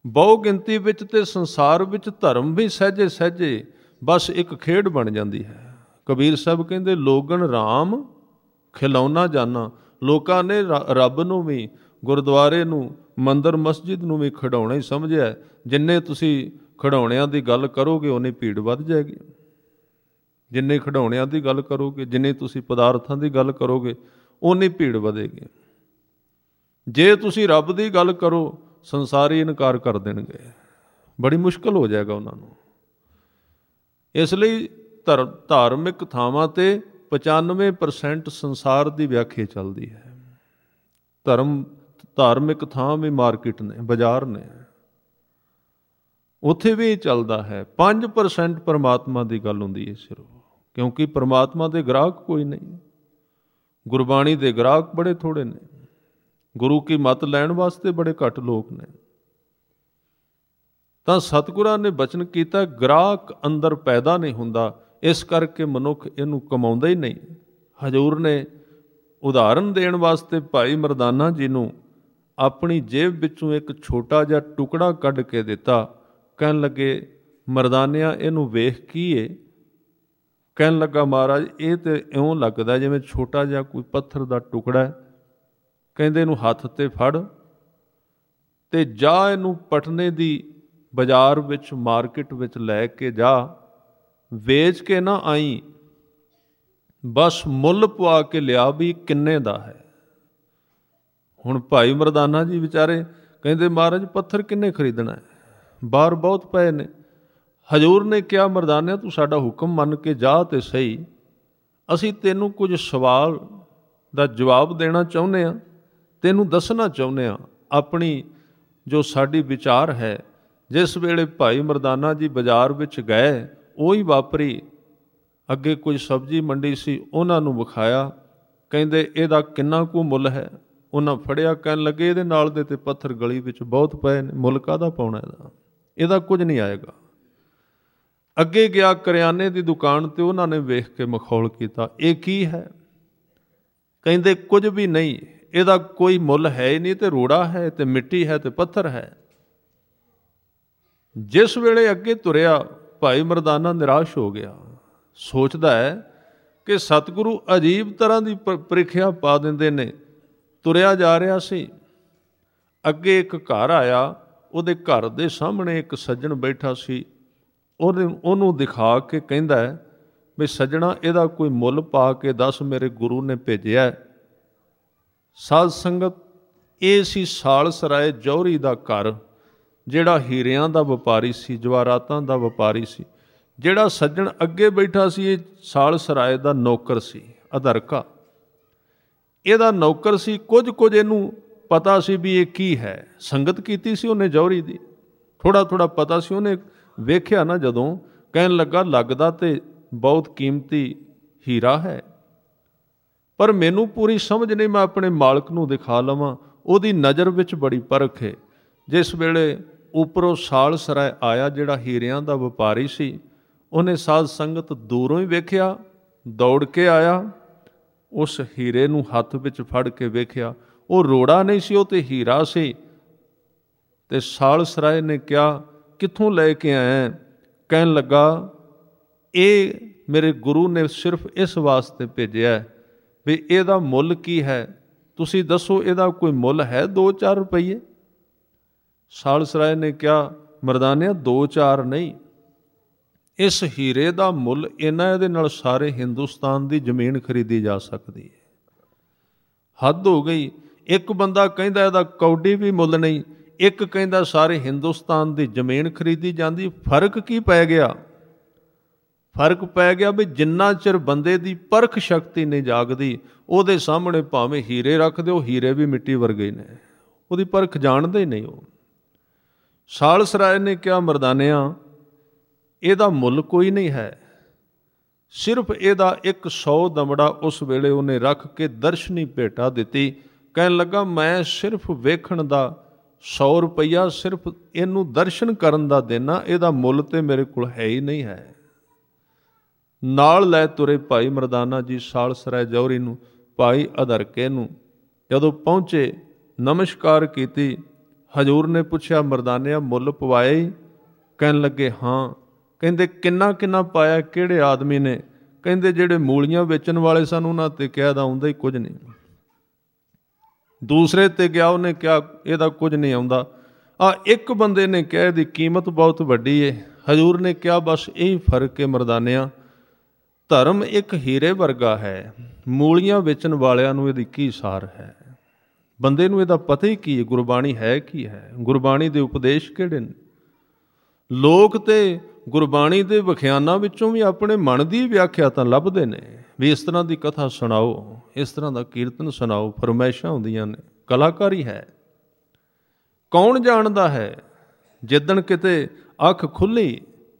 ਬਹੁ ਗਿਣਤੀ ਵਿੱਚ ਤੇ ਸੰਸਾਰ ਵਿੱਚ ਧਰਮ ਵੀ ਸਹਿਜੇ ਸਹਿਜੇ ਬਸ ਇੱਕ ਖੇਡ ਬਣ ਜਾਂਦੀ ਹੈ। ਕਬੀਰ ਸਾਹਿਬ ਕਹਿੰਦੇ ਲੋਗਨ ਰਾਮ ਖਿਲਾਉਣਾ ਜਾਣਾ। ਲੋਕਾਂ ਨੇ ਰੱਬ ਨੂੰ ਵੀ, ਗੁਰਦੁਆਰੇ ਨੂੰ, ਮੰਦਰ ਮਸਜਿਦ ਨੂੰ ਵੀ ਖਿਡੌਣਾ ਹੀ ਸਮਝਿਆ। ਜਿੰਨੇ ਤੁਸੀਂ ਖਿਡੌਣਿਆਂ ਦੀ ਗੱਲ ਕਰੋਗੇ ਉਨੀ ਭੀੜ ਵੱਧ ਜਾਏਗੀ। ਜਿੰਨੇ ਖਿਡੌਣਿਆਂ ਦੀ ਗੱਲ ਕਰੋਗੇ, ਜਿੰਨੇ ਤੁਸੀਂ ਪਦਾਰਥਾਂ ਦੀ ਗੱਲ ਕਰੋਗੇ, ਉਨੀ ਭੀੜ ਵਧੇਗੀ। ਜੇ ਤੁਸੀਂ ਰੱਬ ਦੀ ਗੱਲ ਕਰੋ, ਸੰਸਾਰੀ ਇਨਕਾਰ ਕਰ ਦੇਣਗੇ, ਬੜੀ ਮੁਸ਼ਕਲ ਹੋ ਜਾਏਗਾ ਉਹਨਾਂ ਨੂੰ। ਇਸ ਲਈ ਧਰ ਧਾਰਮਿਕ ਥਾਵਾਂ 'ਤੇ ਪਚਾਨਵੇਂ ਪਰਸੈਂਟ ਸੰਸਾਰ ਦੀ ਵਿਆਖਿਆ ਚੱਲਦੀ ਹੈ। ਧਰਮ ਧਾਰਮਿਕ ਥਾਂ ਵੀ ਮਾਰਕੀਟ ਨੇ, ਬਾਜ਼ਾਰ ਨੇ, ਉੱਥੇ ਵੀ ਚੱਲਦਾ ਹੈ। ਪੰਜ ਪਰਸੈਂਟ ਪਰਮਾਤਮਾ ਦੀ ਗੱਲ ਹੁੰਦੀ ਹੈ ਸਿਰਫ, ਕਿਉਂਕਿ ਪਰਮਾਤਮਾ ਦੇ ਗ੍ਰਾਹਕ ਕੋਈ ਨਹੀਂ। ਗੁਰਬਾਣੀ ਦੇ ਗ੍ਰਾਹਕ ਬੜੇ ਥੋੜ੍ਹੇ ਨੇ, ਗੁਰੂ ਕੀ ਮੱਤ ਲੈਣ ਵਾਸਤੇ ਬੜੇ ਘੱਟ ਲੋਕ ਨੇ। ਤਾਂ ਸਤਿਗੁਰਾਂ ਨੇ ਬਚਨ ਕੀਤਾ, ਗ੍ਰਾਹਕ ਅੰਦਰ ਪੈਦਾ ਨਹੀਂ ਹੁੰਦਾ, ਇਸ ਕਰਕੇ ਮਨੁੱਖ ਇਹਨੂੰ ਕਮਾਉਂਦਾ ਹੀ ਨਹੀਂ। ਹਜ਼ੂਰ ਨੇ ਉਦਾਹਰਨ ਦੇਣ ਵਾਸਤੇ ਭਾਈ ਮਰਦਾਨਾ ਜੀ ਨੂੰ ਆਪਣੀ ਜੇਬ ਵਿੱਚੋਂ ਇੱਕ ਛੋਟਾ ਜਿਹਾ ਟੁਕੜਾ ਕੱਢ ਕੇ ਦਿੱਤਾ। ਕਹਿਣ ਲੱਗੇ, ਮਰਦਾਨਿਆਂ ਇਹਨੂੰ ਵੇਖ ਕੀ ਏ? ਕਹਿਣ ਲੱਗਾ, ਮਹਾਰਾਜ ਇਹ ਤਾਂ ਇਉਂ ਲੱਗਦਾ ਜਿਵੇਂ ਛੋਟਾ ਜਿਹਾ ਕੋਈ ਪੱਥਰ ਦਾ ਟੁਕੜਾ ਹੈ। ਕਹਿੰਦੇ ਇਹਨੂੰ ਹੱਥ 'ਤੇ ਫੜ ਅਤੇ ਜਾ ਇਹਨੂੰ ਪਟਨੇ ਦੀ ਬਾਜ਼ਾਰ ਵਿੱਚ, ਮਾਰਕੀਟ ਵਿੱਚ ਲੈ ਕੇ ਜਾ, ਵੇਚ ਕੇ ਨਾ ਆਈ, ਬਸ ਮੁੱਲ ਪਵਾ ਕੇ ਲਿਆ ਵੀ ਕਿੰਨੇ ਦਾ ਹੈ। ਹੁਣ ਭਾਈ ਮਰਦਾਨਾ ਜੀ ਵਿਚਾਰੇ ਕਹਿੰਦੇ, ਮਹਾਰਾਜ ਪੱਥਰ ਕਿੰਨੇ ਖਰੀਦਣਾ ਹੈ, ਬਾਹਰ ਬਹੁਤ ਪਏ ਨੇ। ਹਜ਼ੂਰ ਨੇ ਕਿਹਾ, ਮਰਦਾਨਿਆਂ ਤੂੰ ਸਾਡਾ ਹੁਕਮ ਮੰਨ ਕੇ ਜਾ ਤੇ ਸਹੀ, ਅਸੀਂ ਤੈਨੂੰ ਕੁਝ ਸਵਾਲ ਦਾ ਜਵਾਬ ਦੇਣਾ ਚਾਹੁੰਦੇ ਹਾਂ, ਤੈਨੂੰ ਦੱਸਣਾ ਚਾਹੁੰਦੇ ਹਾਂ ਆਪਣੀ ਜੋ ਸਾਡੀ ਵਿਚਾਰ ਹੈ। ਜਿਸ ਵੇਲੇ ਭਾਈ ਮਰਦਾਨਾ ਜੀ ਬਾਜ਼ਾਰ ਵਿੱਚ ਗਏ, ਉਹੀ ਵਾਪਰੀ। ਅੱਗੇ ਕੁਝ ਸਬਜ਼ੀ ਮੰਡੀ ਸੀ, ਉਹਨਾਂ ਨੂੰ ਵਿਖਾਇਆ, ਕਹਿੰਦੇ ਇਹਦਾ ਕਿੰਨਾ ਕੁ ਮੁੱਲ ਹੈ? ਉਹਨਾਂ ਫੜਿਆ, ਕਹਿਣ ਲੱਗੇ ਇਹਦੇ ਨਾਲ ਦੇ ਤੇ ਪੱਥਰ ਗਲੀ ਵਿੱਚ ਬਹੁਤ ਪਏ ਨੇ, ਮੁੱਲ ਕਾਹਦਾ ਪਾਉਣਾ ਇਹਦਾ, ਇਹਦਾ ਕੁਝ ਨਹੀਂ ਆਏਗਾ। ਅੱਗੇ ਗਿਆ ਕਰਿਆਨੇ ਦੀ ਦੁਕਾਨ 'ਤੇ, ਉਹਨਾਂ ਨੇ ਵੇਖ ਕੇ ਮਖੌਲ ਕੀਤਾ, ਇਹ ਕੀ ਹੈ? ਕਹਿੰਦੇ ਕੁਝ ਵੀ ਨਹੀਂ, ਇਹਦਾ ਕੋਈ ਮੁੱਲ ਹੈ ਹੀ ਨਹੀਂ, ਤੇ ਰੋੜਾ ਹੈ, ਤੇ ਮਿੱਟੀ ਹੈ, ਤੇ ਪੱਥਰ ਹੈ। ਜਿਸ ਵੇਲੇ ਅੱਗੇ ਤੁਰਿਆ, ਭਾਈ ਮਰਦਾਨਾ ਨਿਰਾਸ਼ ਹੋ ਗਿਆ। ਸੋਚਦਾ ਹੈ ਕਿ ਸਤਿਗੁਰੂ ਅਜੀਬ ਤਰ੍ਹਾਂ ਦੀ ਪ੍ਰੀਖਿਆ ਪਾ ਦਿੰਦੇ ਨੇ। ਤੁਰਿਆ ਜਾ ਰਿਹਾ ਸੀ, ਅੱਗੇ ਇੱਕ ਘਰ ਆਇਆ, ਉਹਦੇ ਘਰ ਦੇ ਸਾਹਮਣੇ ਇੱਕ ਸੱਜਣ ਬੈਠਾ ਸੀ। ਉਹਨੇ ਉਹਨੂੰ ਦਿਖਾ ਕੇ ਕਹਿੰਦਾ ਹੈ ਵੀ ਸੱਜਣਾ, ਇਹਦਾ ਕੋਈ ਮੁੱਲ ਪਾ ਕੇ ਦੱਸ, ਮੇਰੇ ਗੁਰੂ ਨੇ ਭੇਜਿਆ। ਸਾਧ ਸੰਗਤ, ਇਹ ਸੀ ਸਾਲਸਰਾਏ ਜੌਹਰੀ ਦਾ ਘਰ, ਜਿਹੜਾ ਹੀਰਿਆਂ ਦਾ ਵਪਾਰੀ ਸੀ, ਜਵਾਹਰਾਤਾਂ ਦਾ ਵਪਾਰੀ ਸੀ। ਜਿਹੜਾ ਸੱਜਣ ਅੱਗੇ ਬੈਠਾ ਸੀ, ਇਹ ਸਾਲਸਰਾਏ ਦਾ ਨੌਕਰ ਸੀ, ਅਧਰਕਾ ਇਹਦਾ ਨੌਕਰ ਸੀ। ਕੁਝ ਕੁਝ ਇਹਨੂੰ ਪਤਾ ਸੀ ਵੀ ਇਹ ਕੀ ਹੈ। ਸੰਗਤ ਕੀਤੀ ਸੀ ਉਹਨੇ ਜੌਹਰੀ ਦੀ, ਥੋੜ੍ਹਾ ਥੋੜ੍ਹਾ ਪਤਾ ਸੀ। ਉਹਨੇ ਵੇਖਿਆ ਨਾ ਜਦੋਂ, ਕਹਿਣ ਲੱਗਾ, ਲੱਗਦਾ ਤੇ ਬਹੁਤ ਕੀਮਤੀ ਹੀਰਾ ਹੈ, ਪਰ ਮੈਨੂੰ ਪੂਰੀ ਸਮਝ ਨਹੀਂ, ਮੈਂ ਆਪਣੇ ਮਾਲਕ ਨੂੰ ਦਿਖਾ ਲਵਾਂ। ਉਹਦੀ ਨਜ਼ਰ ਵਿੱਚ ਬੜੀ ਪਰਖ ਹੈ। ਜਿਸ ਵੇਲੇ ਉੱਪਰੋਂ ਸਾਲਸਰਾਏ ਆਇਆ, ਜਿਹੜਾ ਹੀਰਿਆਂ ਦਾ ਵਪਾਰੀ ਸੀ, ਉਹਨੇ ਸਾਧ ਸੰਗਤ ਦੂਰੋਂ ਹੀ ਵੇਖਿਆ, ਦੌੜ ਕੇ ਆਇਆ, ਉਸ ਹੀਰੇ ਨੂੰ ਹੱਥ ਵਿੱਚ ਫੜ ਕੇ ਵੇਖਿਆ। ਉਹ ਰੋੜਾ ਨਹੀਂ ਸੀ, ਉਹ ਤੇ ਹੀਰਾ ਸੀ। ਤੇ ਸਾਲਸਰਾਏ ਨੇ ਕਿਹਾ, ਕਿੱਥੋਂ ਲੈ ਕੇ ਆਇਆ? ਕਹਿਣ ਲੱਗਾ, ਇਹ ਮੇਰੇ ਗੁਰੂ ਨੇ ਸਿਰਫ ਇਸ ਵਾਸਤੇ ਭੇਜਿਆ ਵੀ ਇਹਦਾ ਮੁੱਲ ਕੀ ਹੈ, ਤੁਸੀਂ ਦੱਸੋ, ਇਹਦਾ ਕੋਈ ਮੁੱਲ ਹੈ? ਦੋ ਚਾਰ ਰੁਪਈਏ। ਸਾਲਸਰਾਏ ਨੇ ਕਿਹਾ, ਮਰਦਾਨਿਆ ਦੋ ਚਾਰ ਨਹੀਂ, ਇਸ ਹੀਰੇ ਦਾ ਮੁੱਲ ਇੰਨਾ, ਇਹਦੇ ਨਾਲ ਸਾਰੇ ਹਿੰਦੁਸਤਾਨ ਦੀ ਜ਼ਮੀਨ ਖਰੀਦੀ ਜਾ ਸਕਦੀ ਹੈ। ਹੱਦ ਹੋ ਗਈ। ਇੱਕ ਬੰਦਾ ਕਹਿੰਦਾ ਇਹਦਾ ਕੌਡੀ ਵੀ ਮੁੱਲ ਨਹੀਂ, ਇੱਕ ਕਹਿੰਦਾ ਸਾਰੇ ਹਿੰਦੁਸਤਾਨ ਦੀ ਜ਼ਮੀਨ ਖਰੀਦੀ ਜਾਂਦੀ। ਫਰਕ ਕੀ ਪੈ ਗਿਆ? ਫਰਕ ਪੈ ਗਿਆ ਵੀ ਜਿੰਨਾ ਚਿਰ ਬੰਦੇ ਦੀ ਪਰਖ ਸ਼ਕਤੀ ਨਹੀਂ ਜਾਗਦੀ, ਉਹਦੇ ਸਾਹਮਣੇ ਭਾਵੇਂ ਹੀਰੇ ਰੱਖ ਦਿਓ, ਹੀਰੇ ਵੀ ਮਿੱਟੀ ਵਰਗੇ ਨੇ, ਉਹਦੀ ਪਰਖ ਜਾਣਦੇ ਹੀ ਨਹੀਂ ਉਹ। ਸਾਲਸਰਾਏ ਨੇ ਕਿਹਾ, ਮਰਦਾਨਿਆਂ, ਇਹਦਾ ਮੁੱਲ ਕੋਈ ਨਹੀਂ ਹੈ, ਸਿਰਫ ਇਹਦਾ ਇੱਕ ਸੌ ਦਮੜਾ ਉਸ ਵੇਲੇ ਉਹਨੇ ਰੱਖ ਕੇ ਦਰਸ਼ਨੀ ਭੇਟਾ ਦਿੱਤੀ। ਕਹਿਣ ਲੱਗਾ, ਮੈਂ ਸਿਰਫ ਵੇਖਣ ਦਾ ਸੌ ਰੁਪਈਆ ਸਿਰਫ ਇਹਨੂੰ ਦਰਸ਼ਨ ਕਰਨ ਦਾ ਦੇਣਾ, ਇਹਦਾ ਮੁੱਲ ਤੇ ਮੇਰੇ ਕੋਲ ਹੈ ਹੀ ਨਹੀਂ ਹੈ। ਨਾਲ ਲੈ ਤੁਰੇ ਭਾਈ ਮਰਦਾਨਾ ਜੀ ਸਾਲਸਰਾਏ ਜੌਹਰੀ ਨੂੰ, ਭਾਈ ਅਧਰਕੇ ਨੂੰ। ਜਦੋਂ ਪਹੁੰਚੇ, ਨਮਸਕਾਰ ਕੀਤੀ, ਹਜ਼ੂਰ ਨੇ ਪੁੱਛਿਆ, ਮਰਦਾਨਿਆ ਮੁੱਲ ਪਵਾਇਆ ਹੀ? ਕਹਿਣ ਲੱਗੇ ਹਾਂ। ਕਹਿੰਦੇ ਕਿੰਨਾ ਕਿੰਨਾ ਪਾਇਆ, ਕਿਹੜੇ ਆਦਮੀ ਨੇ? ਕਹਿੰਦੇ ਜਿਹੜੇ ਮੂਲੀਆਂ ਵੇਚਣ ਵਾਲੇ ਸਨ ਉਹਨਾਂ ਤੇ ਕਿਹਾ ਦਾ ਆਉਂਦਾ ਹੀ ਕੁਝ ਨਹੀਂ। ਦੂਸਰੇ ਤੇ ਗਿਆ, ਉਹਨੇ ਕਿਹਾ ਇਹਦਾ ਕੁਝ ਨਹੀਂ ਆਉਂਦਾ। ਆ ਇੱਕ ਬੰਦੇ ਨੇ ਕਿਹਾ ਇਹਦੀ ਕੀਮਤ ਬਹੁਤ ਵੱਡੀ ਏ। ਹਜ਼ੂਰ ਨੇ ਕਿਹਾ ਬਸ ਇਹੀ ਫਰਕ ਹੈ ਮਰਦਾਨਿਆਂ, ਧਰਮ ਇੱਕ ਹੀਰੇ ਵਰਗਾ ਹੈ, ਮੂਲੀਆਂ ਵੇਚਣ ਵਾਲਿਆਂ ਨੂੰ ਇਹਦੀ ਕੀ ਸਾਰ ਹੈ? ਬੰਦੇ ਨੂੰ ਇਹਦਾ ਪਤਾ ਹੀ ਕੀ ਹੈ, ਗੁਰਬਾਣੀ ਹੈ ਕੀ ਹੈ, ਗੁਰਬਾਣੀ ਦੇ ਉਪਦੇਸ਼ ਕਿਹੜੇ ਨੇ? ਲੋਕ ਤੇ ਗੁਰਬਾਣੀ ਦੇ ਵਿਖਿਆਨਾਂ ਵਿੱਚੋਂ ਵੀ ਆਪਣੇ ਮਨ ਦੀ ਵਿਆਖਿਆ ਤਾਂ ਲੱਭਦੇ ਨੇ ਵੀ ਇਸ ਤਰ੍ਹਾਂ ਦੀ ਕਥਾ ਸੁਣਾਓ, ਇਸ ਤਰ੍ਹਾਂ ਦਾ ਕੀਰਤਨ ਸੁਣਾਓ, ਫਰਮਾਇਸ਼ਾਂ ਹੁੰਦੀਆਂ ਨੇ, ਕਲਾਕਾਰੀ ਹੈ। ਕੌਣ ਜਾਣਦਾ ਹੈ? ਜਿੱਦਣ ਕਿਤੇ ਅੱਖ ਖੁੱਲ੍ਹੀ,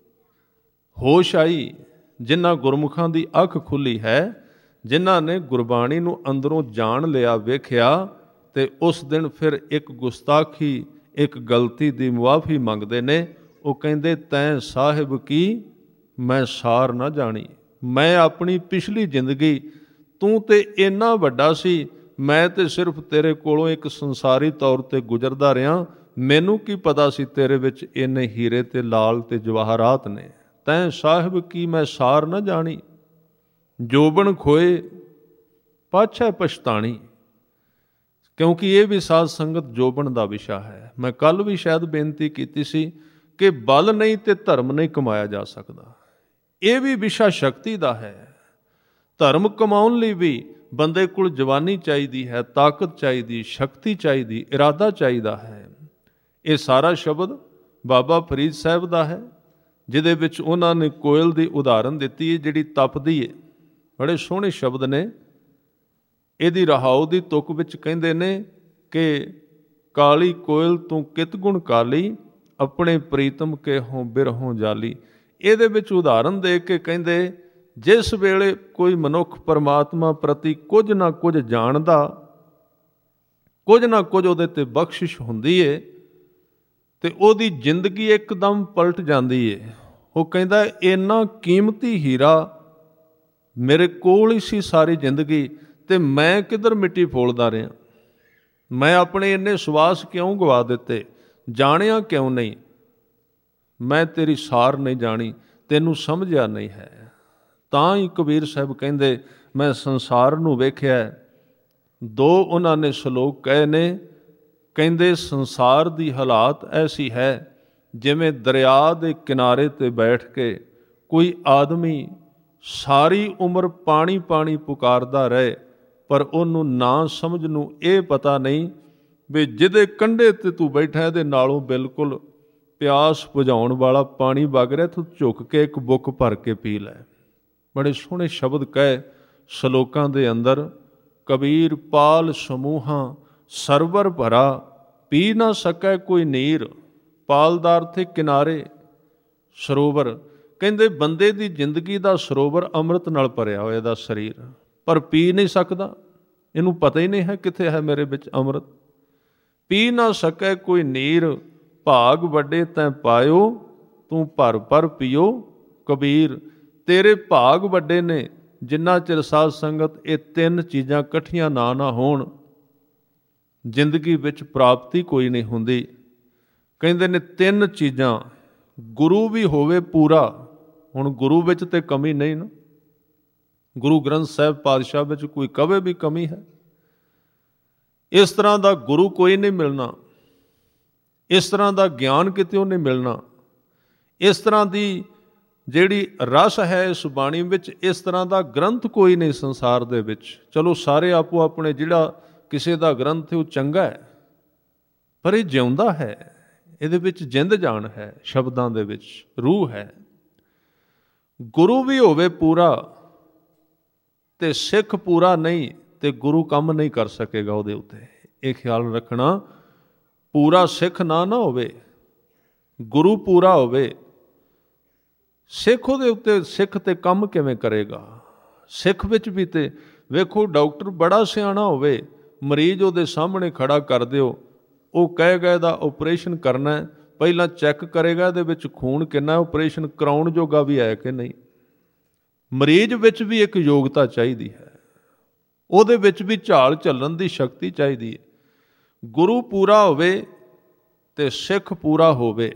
ਹੋਸ਼ ਆਈ, ਜਿਨ੍ਹਾਂ ਗੁਰਮੁਖਾਂ ਦੀ ਅੱਖ ਖੁੱਲ੍ਹੀ ਹੈ, ਜਿਨ੍ਹਾਂ ਨੇ ਗੁਰਬਾਣੀ ਨੂੰ ਅੰਦਰੋਂ ਜਾਣ ਲਿਆ, ਵੇਖਿਆ, ਤੇ ਉਸ ਦਿਨ ਫਿਰ ਇੱਕ ਗੁਸਤਾਖੀ, ਇੱਕ ਗਲਤੀ ਦੀ ਮੁਆਫੀ ਮੰਗਦੇ ਨੇ। ਉਹ ਕਹਿੰਦੇ ਤੈਂ ਸਾਹਿਬ ਕੀ ਮੈਂ ਸਾਰ ਨਾ ਜਾਣੀ, ਮੈਂ ਆਪਣੀ ਪਿਛਲੀ ਜ਼ਿੰਦਗੀ, ਤੂੰ ਤੇ ਇੰਨਾ ਵੱਡਾ ਸੀ, ਮੈਂ ਤੇ ਸਿਰਫ ਤੇਰੇ ਕੋਲੋਂ ਇੱਕ ਸੰਸਾਰੀ ਤੌਰ ਤੇ ਗੁਜ਼ਰਦਾ ਰਿਹਾ, ਮੈਨੂੰ ਕੀ ਪਤਾ ਸੀ ਤੇਰੇ ਵਿੱਚ ਇੰਨੇ ਹੀਰੇ ਤੇ ਲਾਲ ਤੇ ਜਵਾਹਰਾਤ ਨੇ। ਤੈਂ ਸਾਹਿਬ ਕੀ ਮੈਂ ਸਾਰ ਨਾ ਜਾਣੀ, ਜੋਬਨ ਖੋਏ ਪਾਛੈ ਪਛਤਾਣੀ। ਕਿਉਂਕਿ ਇਹ ਵੀ ਸਾਧ ਸੰਗਤ ਜੋਬਨ ਦਾ ਵਿਸ਼ਾ ਹੈ। ਮੈਂ ਕੱਲ ਵੀ ਸ਼ਾਇਦ ਬੇਨਤੀ ਕੀਤੀ ਸੀ ਕਿ ਬਲ ਨਹੀਂ ਤੇ ਧਰਮ ਨਹੀਂ ਕਮਾਇਆ ਜਾ ਸਕਦਾ। ਇਹ ਵੀ ਵਿਸ਼ਾ ਸ਼ਕਤੀ ਦਾ ਹੈ। ਧਰਮ ਕਮਾਉਣ ਲਈ ਵੀ ਬੰਦੇ ਕੋਲ ਜਵਾਨੀ ਚਾਹੀਦੀ ਹੈ, ਤਾਕਤ ਚਾਹੀਦੀ, ਸ਼ਕਤੀ ਚਾਹੀਦੀ, ਇਰਾਦਾ ਚਾਹੀਦਾ ਹੈ। ਇਹ ਸਾਰਾ ਸ਼ਬਦ ਬਾਬਾ ਫਰੀਦ ਸਾਹਿਬ ਦਾ ਹੈ, ਜਿਹਦੇ ਵਿੱਚ ਉਹਨਾਂ ਨੇ ਕੋਇਲ ਦੀ ਉਦਾਹਰਨ ਦਿੱਤੀ ਹੈ ਜਿਹੜੀ ਤਪਦੀ ਹੈ। ਬੜੇ ਸੋਹਣੇ ਸ਼ਬਦ ਨੇ। ਇਹਦੀ ਰਹਾਉ ਦੀ ਤੁਕ ਵਿੱਚ ਕਹਿੰਦੇ ਨੇ ਕਿ ਕਾਲੀ ਕੋਇਲ ਤੂੰ ਕਿਤ ਗੁਣ ਕਾਲੀ, ਆਪਣੇ ਪ੍ਰੀਤਮ ਕੇ ਹੋਂ ਬਿਰਹੋਂ ਜਾਲੀ। ਇਹਦੇ ਵਿੱਚ ਉਦਾਹਰਨ ਦੇ ਕੇ ਕਹਿੰਦੇ ਜਿਸ ਵੇਲੇ ਕੋਈ ਮਨੁੱਖ ਪਰਮਾਤਮਾ ਪ੍ਰਤੀ ਕੁਝ ਨਾ ਕੁਝ ਜਾਣਦਾ, ਕੁਝ ਨਾ ਕੁਝ ਉਹਦੇ ਤੇ ਬਖਸ਼ਿਸ਼ ਹੁੰਦੀ ਏ, ਤੇ ਉਹਦੀ ਜ਼ਿੰਦਗੀ ਇੱਕਦਮ ਪਲਟ ਜਾਂਦੀ ਏ। ਉਹ ਕਹਿੰਦਾ ਇੰਨਾ ਕੀਮਤੀ ਹੀਰਾ ਮੇਰੇ ਕੋਲ ਹੀ ਸੀ ਸਾਰੀ ਜ਼ਿੰਦਗੀ, ਤੇ ਮੈਂ ਕਿੱਧਰ ਮਿੱਟੀ ਫੋਲਦਾ ਰਿਹਾ, ਮੈਂ ਆਪਣੇ ਇੰਨੇ ਸਵਾਸ ਕਿਉਂ ਗਵਾ ਦਿੱਤੇ, ਜਾਣਿਆ ਕਿਉਂ ਨਹੀਂ, ਮੈਂ ਤੇਰੀ ਸਾਰ ਨਹੀਂ ਜਾਣੀ, ਤੈਨੂੰ ਸਮਝਿਆ ਨਹੀਂ ਹੈ। ਤਾਂ ਹੀ ਕਬੀਰ ਸਾਹਿਬ ਕਹਿੰਦੇ ਮੈਂ ਸੰਸਾਰ ਨੂੰ ਵੇਖਿਆ। ਦੋ ਉਹਨਾਂ ਨੇ ਸ਼ਲੋਕ ਕਹੇ ਨੇ, ਕਹਿੰਦੇ ਸੰਸਾਰ ਦੀ ਹਾਲਾਤ ਐਸੀ ਹੈ ਜਿਵੇਂ ਦਰਿਆ ਦੇ ਕਿਨਾਰੇ 'ਤੇ ਬੈਠ ਕੇ ਕੋਈ ਆਦਮੀ ਸਾਰੀ ਉਮਰ ਪਾਣੀ ਪਾਣੀ ਪੁਕਾਰਦਾ ਰਹੇ, ਪਰ ਉਹਨੂੰ ਨਾ ਸਮਝ ਨੂੰ ਇਹ ਪਤਾ ਨਹੀਂ ਵੀ ਜਿਹਦੇ ਕੰਢੇ 'ਤੇ ਤੂੰ ਬੈਠਾ ਇਹਦੇ ਨਾਲੋਂ ਬਿਲਕੁਲ ਪਿਆਸ ਬੁਝਾਉਣ ਵਾਲਾ ਪਾਣੀ ਵਗ ਰਿਹਾ, ਤੂੰ ਝੁੱਕ ਕੇ ਇੱਕ ਬੁੱਕ ਭਰ ਕੇ ਪੀ ਲੈ। ਬੜੇ ਸੋਹਣੇ ਸ਼ਬਦ ਕਹੇ ਸ਼ਲੋਕਾਂ ਦੇ ਅੰਦਰ। ਕਬੀਰ ਪਾਲ ਸਮੂਹਾਂ ਸਰਵਰ ਭਰਾ, ਪੀ ਨਾ ਸਕੈ ਕੋਈ ਨੀਰ। ਪਾਲਦਾਰ ਥੇ ਕਿਨਾਰੇ ਸਰੋਵਰ। ਕਹਿੰਦੇ ਬੰਦੇ ਦੀ ਜ਼ਿੰਦਗੀ ਦਾ ਸਰੋਵਰ ਅੰਮ੍ਰਿਤ ਨਾਲ ਭਰਿਆ ਹੋਇਆ ਦਾ ਸਰੀਰ, ਪਰ ਪੀ ਨਹੀਂ ਸਕਦਾ। ਇਹਨੂੰ ਪਤਾ ਹੀ ਨਹੀਂ ਹੈ ਕਿੱਥੇ ਹੈ ਮੇਰੇ ਵਿੱਚ ਅੰਮ੍ਰਿਤ। ਪੀ ਨਾ ਸਕੈ ਕੋਈ ਨੀਰ, ਭਾਗ ਵੱਡੇ ਤੈਂ ਪਾਇਓ, ਤੂੰ ਭਰ ਭਰ ਪੀਓ। ਕਬੀਰ ਤੇਰੇ ਭਾਗ ਵੱਡੇ ਨੇ, ਜਿੰਨਾ ਚਿਰ ਸਾਧ ਸੰਗਤ ਇਹ ਤਿੰਨ ਚੀਜ਼ਾਂ ਇਕੱਠੀਆਂ ਨਾ ਨਾ ਹੋਣ, ਜ਼ਿੰਦਗੀ ਵਿੱਚ ਪ੍ਰਾਪਤੀ ਕੋਈ ਨਹੀਂ ਹੁੰਦੀ। ਕਹਿੰਦੇ ਨੇ ਤਿੰਨ ਚੀਜ਼ਾਂ, ਗੁਰੂ ਵੀ ਹੋਵੇ ਪੂਰਾ। ਹੁਣ ਗੁਰੂ ਵਿੱਚ ਤੇ ਕਮੀ ਨਹੀਂ ਨਾ, ਗੁਰੂ ਗ੍ਰੰਥ ਸਾਹਿਬ ਪਾਤਸ਼ਾਹ ਵਿੱਚ ਕੋਈ ਕਵੇ ਵੀ ਕਮੀ ਹੈ। ਇਸ ਤਰ੍ਹਾਂ ਦਾ ਗੁਰੂ ਕੋਈ ਨਹੀਂ ਮਿਲਣਾ, ਇਸ ਤਰ੍ਹਾਂ ਦਾ ਗਿਆਨ ਕਿਤੇ ਨਹੀਂ ਮਿਲਣਾ, ਇਸ ਤਰ੍ਹਾਂ ਦੀ ਜਿਹੜੀ ਰਸ ਹੈ ਇਸ ਬਾਣੀ ਵਿੱਚ, ਇਸ ਤਰ੍ਹਾਂ ਦਾ ਗ੍ਰੰਥ ਕੋਈ ਨਹੀਂ ਸੰਸਾਰ ਦੇ ਵਿੱਚ। ਚਲੋ ਸਾਰੇ ਆਪੋ ਆਪਣੇ, ਜਿਹੜਾ ਕਿਸੇ ਦਾ ਗ੍ਰੰਥ ਹੈ ਉਹ ਚੰਗਾ ਹੈ, ਪਰ ਇਹ ਜਿਉਂਦਾ ਹੈ, ਇਹਦੇ ਵਿੱਚ ਜਿੰਦ ਜਾਨ ਹੈ, ਸ਼ਬਦਾਂ ਦੇ ਵਿੱਚ ਰੂਹ ਹੈ। ਗੁਰੂ ਵੀ ਹੋਵੇ ਪੂਰਾ ਤੇ ਸਿੱਖ ਪੂਰਾ ਨਹੀਂ, ਤੇ ਗੁਰੂ ਕੰਮ ਨਹੀਂ ਕਰ ਸਕੇਗਾ ਉਹਦੇ ਉੱਤੇ। ਇਹ ਖਿਆਲ ਰੱਖਣਾ, ਪੂਰਾ ਸਿੱਖ ਨਾ ਨਾ ਹੋਵੇ, ਗੁਰੂ ਪੂਰਾ ਹੋਵੇ, ਸਿੱਖ ਉਹਦੇ ਉੱਤੇ, ਸਿੱਖ ਤੇ ਕੰਮ ਕਿਵੇਂ ਕਰੇਗਾ? ਸਿੱਖ ਵਿੱਚ ਵੀ ਤੇ ਵੇਖੋ, ਡਾਕਟਰ ਬੜਾ ਸਿਆਣਾ ਹੋਵੇ, ਮਰੀਜ਼ ਉਹਦੇ ਸਾਹਮਣੇ ਖੜਾ ਕਰ ਦਿਓ, ਉਹ ਕਹੇਗਾ ਇਹਦਾ ਆਪਰੇਸ਼ਨ ਕਰਨਾ, ਪਹਿਲਾਂ ਚੈੱਕ ਕਰੇਗਾ ਇਹਦੇ ਵਿੱਚ ਖੂਨ ਕਿੰਨਾ, ਆਪਰੇਸ਼ਨ ਕਰਾਉਣ ਜੋਗਾ ਵੀ ਹੈ ਕਿ ਨਹੀਂ। ਮਰੀਜ਼ ਵਿੱਚ ਵੀ ਇੱਕ ਯੋਗਤਾ ਚਾਹੀਦੀ ਹੈ, ਉਹਦੇ ਵਿੱਚ ਵੀ ਝਾਲ ਝੱਲਣ ਦੀ ਸ਼ਕਤੀ ਚਾਹੀਦੀ ਹੈ। ਗੁਰੂ ਪੂਰਾ ਹੋਵੇ ਤੇ ਸਿੱਖ ਪੂਰਾ ਹੋਵੇ।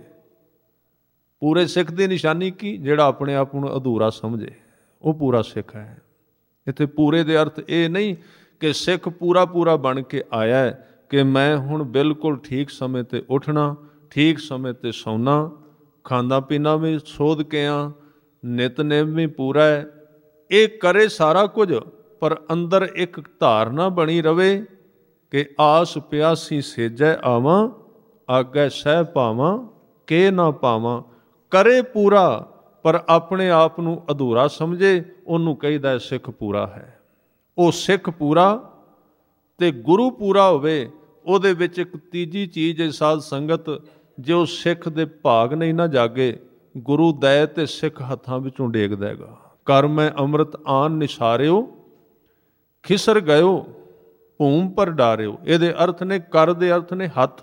ਪੂਰੇ ਸਿੱਖ ਦੀ ਨਿਸ਼ਾਨੀ ਕੀ? ਜਿਹੜਾ ਆਪਣੇ ਆਪ ਨੂੰ ਅਧੂਰਾ ਸਮਝੇ, ਉਹ ਪੂਰਾ ਸਿੱਖ ਹੈ। ਇੱਥੇ ਪੂਰੇ ਦੇ ਅਰਥ ਇਹ ਨਹੀਂ ਕਿ ਸਿੱਖ ਪੂਰਾ ਪੂਰਾ ਬਣ ਕੇ ਆਇਆ ਹੈ ਕਿ ਮੈਂ ਹੁਣ ਬਿਲਕੁਲ ਠੀਕ ਸਮੇਂ 'ਤੇ ਉੱਠਣਾ, ਠੀਕ ਸਮੇਂ 'ਤੇ ਸੌਣਾ, ਖਾਂਦਾ ਪੀਣਾ ਵੀ ਸੋਧ ਕੇ ਆ, ਨਿਤਨੇਮ ਵੀ ਪੂਰਾ ਹੈ। ਇਹ ਕਰੇ ਸਾਰਾ ਕੁਝ, ਪਰ ਅੰਦਰ ਇੱਕ ਧਾਰਨਾ ਬਣੀ ਰਵੇ ਕਿ ਆਸ ਪਿਆਸੀ ਸੇਜੈ ਆਵਾਂ, ਆਗੈ ਸਹਿ ਭਾਵਾਂ ਕੇ ਨਾ ਪਾਵਾਂ। ਕਰੇ ਪੂਰਾ ਪਰ ਆਪਣੇ ਆਪ ਨੂੰ ਅਧੂਰਾ ਸਮਝੇ, ਉਹਨੂੰ ਕਹੀਦਾ ਹੈ ਸਿੱਖ ਪੂਰਾ ਹੈ। ਉਹ ਸਿੱਖ ਪੂਰਾ ਤੇ ਗੁਰੂ ਪੂਰਾ ਹੋਵੇ। ਉਹਦੇ ਵਿੱਚ ਇੱਕ ਤੀਜੀ ਚੀਜ਼ ਹੈ ਸਾਧ ਸੰਗਤ, ਜੋ ਸਿੱਖ ਦੇ ਭਾਗ ਨਹੀਂ ਨਾ ਜਾਗੇ, ਗੁਰੂ ਦਇਆ ਤੇ ਸਿੱਖ ਹੱਥਾਂ ਵਿੱਚੋਂ ਡੇਗ ਦੇਗਾ। ਕਰ ਮੈਂ ਅੰਮ੍ਰਿਤ ਆਨ ਨਿਸਾਰਿਓ, ਖਿਸਰ ਗਇਓ ਭੂਮ ਪਰ ਡਾਰਿਓ। ਇਹਦੇ ਅਰਥ ਨੇ, ਕਰ ਦੇ ਅਰਥ ਨੇ ਹੱਥ।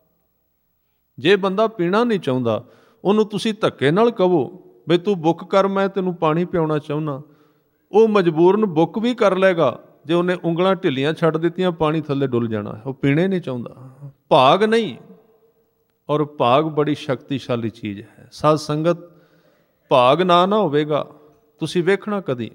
ਜੇ ਬੰਦਾ ਪੀਣਾ ਨਹੀਂ ਚਾਹੁੰਦਾ, ਉਹਨੂੰ ਤੁਸੀਂ ਧੱਕੇ ਨਾਲ ਕਹੋ ਬਈ ਤੂੰ ਬੁੱਕ ਕਰ, ਮੈਂ ਤੈਨੂੰ ਪਾਣੀ ਪਿਆਉਣਾ ਚਾਹੁੰਦਾ, ਉਹ ਮਜਬੂਰਨ ਬੁੱਕ ਵੀ ਕਰ ਲਏਗਾ। ਜੇ ਉਹਨੇ ਉਂਗਲਾਂ ਢਿੱਲੀਆਂ ਛੱਡ ਦਿੱਤੀਆਂ, ਪਾਣੀ ਥੱਲੇ ਡੁੱਲ ਜਾਣਾ। ਉਹ ਪੀਣੇ ਨਹੀਂ ਚਾਹੁੰਦਾ, ਭਾਗ ਨਹੀਂ। ਔਰ ਭਾਗ ਬੜੀ ਸ਼ਕਤੀਸ਼ਾਲੀ ਚੀਜ਼ ਹੈ ਸਾਧ ਸੰਗਤ। ਭਾਗ ਨਾ ਨਾ ਹੋਵੇਗਾ, ਤੁਸੀਂ ਵੇਖਣਾ ਕਦੀ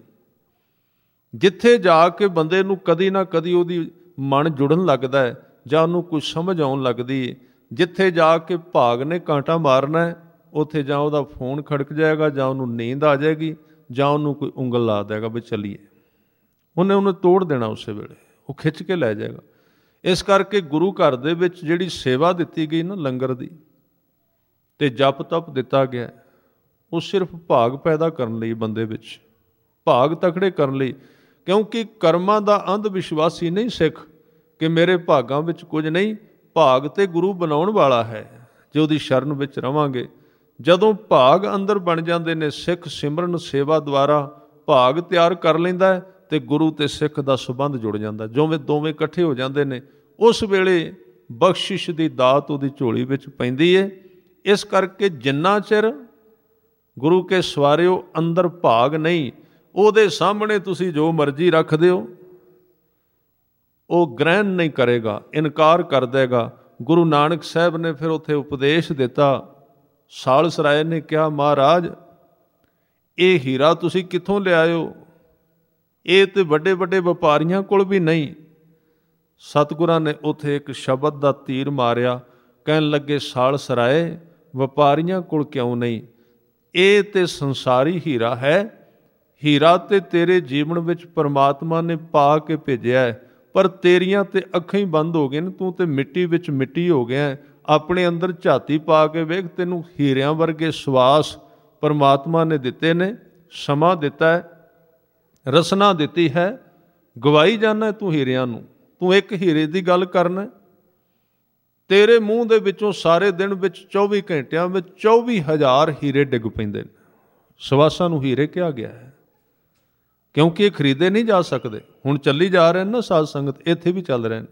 ਜਿੱਥੇ ਜਾ ਕੇ ਬੰਦੇ ਨੂੰ ਕਦੀ ਨਾ ਕਦੀ ਉਹਦੀ ਮਨ ਜੁੜਨ ਲੱਗਦਾ ਹੈ ਜਾਂ ਉਹਨੂੰ ਕੁਝ ਸਮਝ ਆਉਣ ਲੱਗਦੀ ਹੈ, ਜਿੱਥੇ ਜਾ ਕੇ ਭਾਗ ਨੇ ਕਾਂਟਾ ਮਾਰਨਾ ਹੈ, ਉੱਥੇ ਜਾਂ ਉਹਦਾ ਫੋਨ ਖੜਕ ਜਾਏਗਾ, ਜਾਂ ਉਹਨੂੰ ਨੀਂਦ ਆ ਜਾਏਗੀ, ਜਾਂ ਉਹਨੂੰ ਕੋਈ ਉਂਗਲ ਲਾ ਦੇਗਾ ਵੀ ਚੱਲੀਏ। ਉਹਨੇ ਉਹਨੂੰ ਤੋੜ ਦੇਣਾ ਉਸੇ ਵੇਲੇ, ਉਹ ਖਿੱਚ ਕੇ ਲੈ ਜਾਏਗਾ। ਇਸ ਕਰਕੇ ਗੁਰੂ ਘਰ ਦੇ ਵਿੱਚ ਜਿਹੜੀ ਸੇਵਾ ਦਿੱਤੀ ਗਈ ਨਾ ਲੰਗਰ ਦੀ, ਤੇ ਜਪ ਤਪ ਦਿੱਤਾ ਗਿਆ, ਉਹ ਸਿਰਫ ਭਾਗ ਪੈਦਾ ਕਰਨ ਲਈ, ਬੰਦੇ ਵਿੱਚ ਭਾਗ ਤਕੜੇ ਕਰਨ ਲਈ। ਕਿਉਂਕਿ ਕਰਮਾਂ ਦਾ ਅੰਧ ਵਿਸ਼ਵਾਸੀ ਨਹੀਂ ਸਿੱਖ ਕਿ ਮੇਰੇ ਭਾਗਾਂ ਵਿੱਚ ਕੁਝ ਨਹੀਂ। ਭਾਗ ਤੇ ਗੁਰੂ ਬਣਾਉਣ ਵਾਲਾ ਹੈ, ਜੇ ਉਹਦੀ ਸ਼ਰਨ ਵਿੱਚ ਰਵਾਂਗੇ। ਜਦੋਂ ਭਾਗ ਅੰਦਰ ਬਣ ਜਾਂਦੇ ਨੇ, ਸਿੱਖ ਸਿਮਰਨ ਸੇਵਾ ਦੁਆਰਾ ਭਾਗ ਤਿਆਰ ਕਰ ਲੈਂਦਾ ਹੈ ਤੇ ਗੁਰੂ ਤੇ ਸਿੱਖ ਦਾ ਸੰਬੰਧ ਜੁੜ ਜਾਂਦਾ। ਜਿਵੇਂ ਦੋਵੇਂ ਇਕੱਠੇ ਹੋ ਜਾਂਦੇ ਨੇ, ਉਸ ਵੇਲੇ ਬਖਸ਼ਿਸ਼ ਦੀ ਦਾਤ ਉਹਦੀ ਝੋਲੀ ਵਿੱਚ ਪੈਂਦੀ ਹੈ। ਇਸ ਕਰਕੇ ਜਿੰਨਾ ਚਿਰ ਗੁਰੂ ਕੇ ਸਵਾਰਿਓ ਅੰਦਰ ਭਾਗ ਨਹੀਂ, ਉਹਦੇ ਸਾਹਮਣੇ ਤੁਸੀਂ ਜੋ ਮਰਜ਼ੀ ਰੱਖ ਦਿਓ, ਉਹ ਗ੍ਰਹਿਣ ਨਹੀਂ ਕਰੇਗਾ, ਇਨਕਾਰ ਕਰ ਦੇਗਾ। ਗੁਰੂ ਨਾਨਕ ਸਾਹਿਬ ਨੇ ਫਿਰ ਉੱਥੇ ਉਪਦੇਸ਼ ਦਿੱਤਾ। ਸਾਲਸਰਾਏ ਨੇ ਕਿਹਾ, ਮਹਾਰਾਜ ਇਹ ਹੀਰਾ ਤੁਸੀਂ ਕਿੱਥੋਂ ਲਿਆਇਓ? ਇਹ ਤੇ ਵੱਡੇ ਵੱਡੇ ਵਪਾਰੀਆਂ ਕੋਲ ਵੀ ਨਹੀਂ। ਸਤਿਗੁਰਾਂ ਨੇ ਉੱਥੇ ਇੱਕ ਸ਼ਬਦ ਦਾ ਤੀਰ ਮਾਰਿਆ, ਕਹਿਣ ਲੱਗੇ ਸਾਲਸਰਾਏ ਵਪਾਰੀਆਂ ਕੋਲ ਕਿਉਂ ਨਹੀਂ? ਇਹ ਤੇ ਸੰਸਾਰੀ ਹੀਰਾ ਹੈ। ਹੀਰਾ ਤੇ ਤੇਰੇ ਜੀਵਨ ਵਿੱਚ ਪਰਮਾਤਮਾ ਨੇ ਪਾ ਕੇ ਭੇਜਿਆ ਹੈ, ਪਰ ਤੇਰੀਆਂ ਤੇ ਅੱਖਾਂ ਹੀ ਬੰਦ ਹੋ ਗਏ ਨੇ, ਤੂੰ ਤੇ ਮਿੱਟੀ ਵਿੱਚ ਮਿੱਟੀ ਹੋ ਗਿਆ। ਆਪਣੇ ਅੰਦਰ ਝਾਤੀ ਪਾ ਕੇ ਵੇਖ, ਤੈਨੂੰ ਹੀਰਿਆਂ ਵਰਗੇ ਸਵਾਸ ਪਰਮਾਤਮਾ ਨੇ ਦਿੱਤੇ ਨੇ, ਸਮਾਂ ਦਿੱਤਾ ਹੈ, ਰਸਨਾ ਦਿੱਤੀ ਹੈ, ਗਵਾਈ ਜਾਣਾ ਤੂੰ ਹੀਰਿਆਂ ਨੂੰ। ਤੂੰ ਇੱਕ ਹੀਰੇ ਦੀ ਗੱਲ ਕਰਨਾ, ਤੇਰੇ ਮੂੰਹ ਦੇ ਵਿੱਚੋਂ ਸਾਰੇ ਦਿਨ ਵਿੱਚ ਚੌਵੀ ਘੰਟਿਆਂ ਵਿੱਚ ਚੌਵੀ ਹਜ਼ਾਰ ਹੀਰੇ ਡਿੱਗ ਪੈਂਦੇ ਨੇ। ਸਵਾਸਾਂ ਨੂੰ ਹੀਰੇ ਕਿਹਾ ਗਿਆ ਹੈ, ਕਿਉਂਕਿ ਇਹ ਖਰੀਦੇ ਨਹੀਂ ਜਾ ਸਕਦੇ। ਹੁਣ ਚੱਲੀ ਜਾ ਰਹੇ ਨੇ ਨਾ ਸਾਧ ਸੰਗਤ, ਇੱਥੇ ਵੀ ਚੱਲ ਰਹੇ ਨੇ।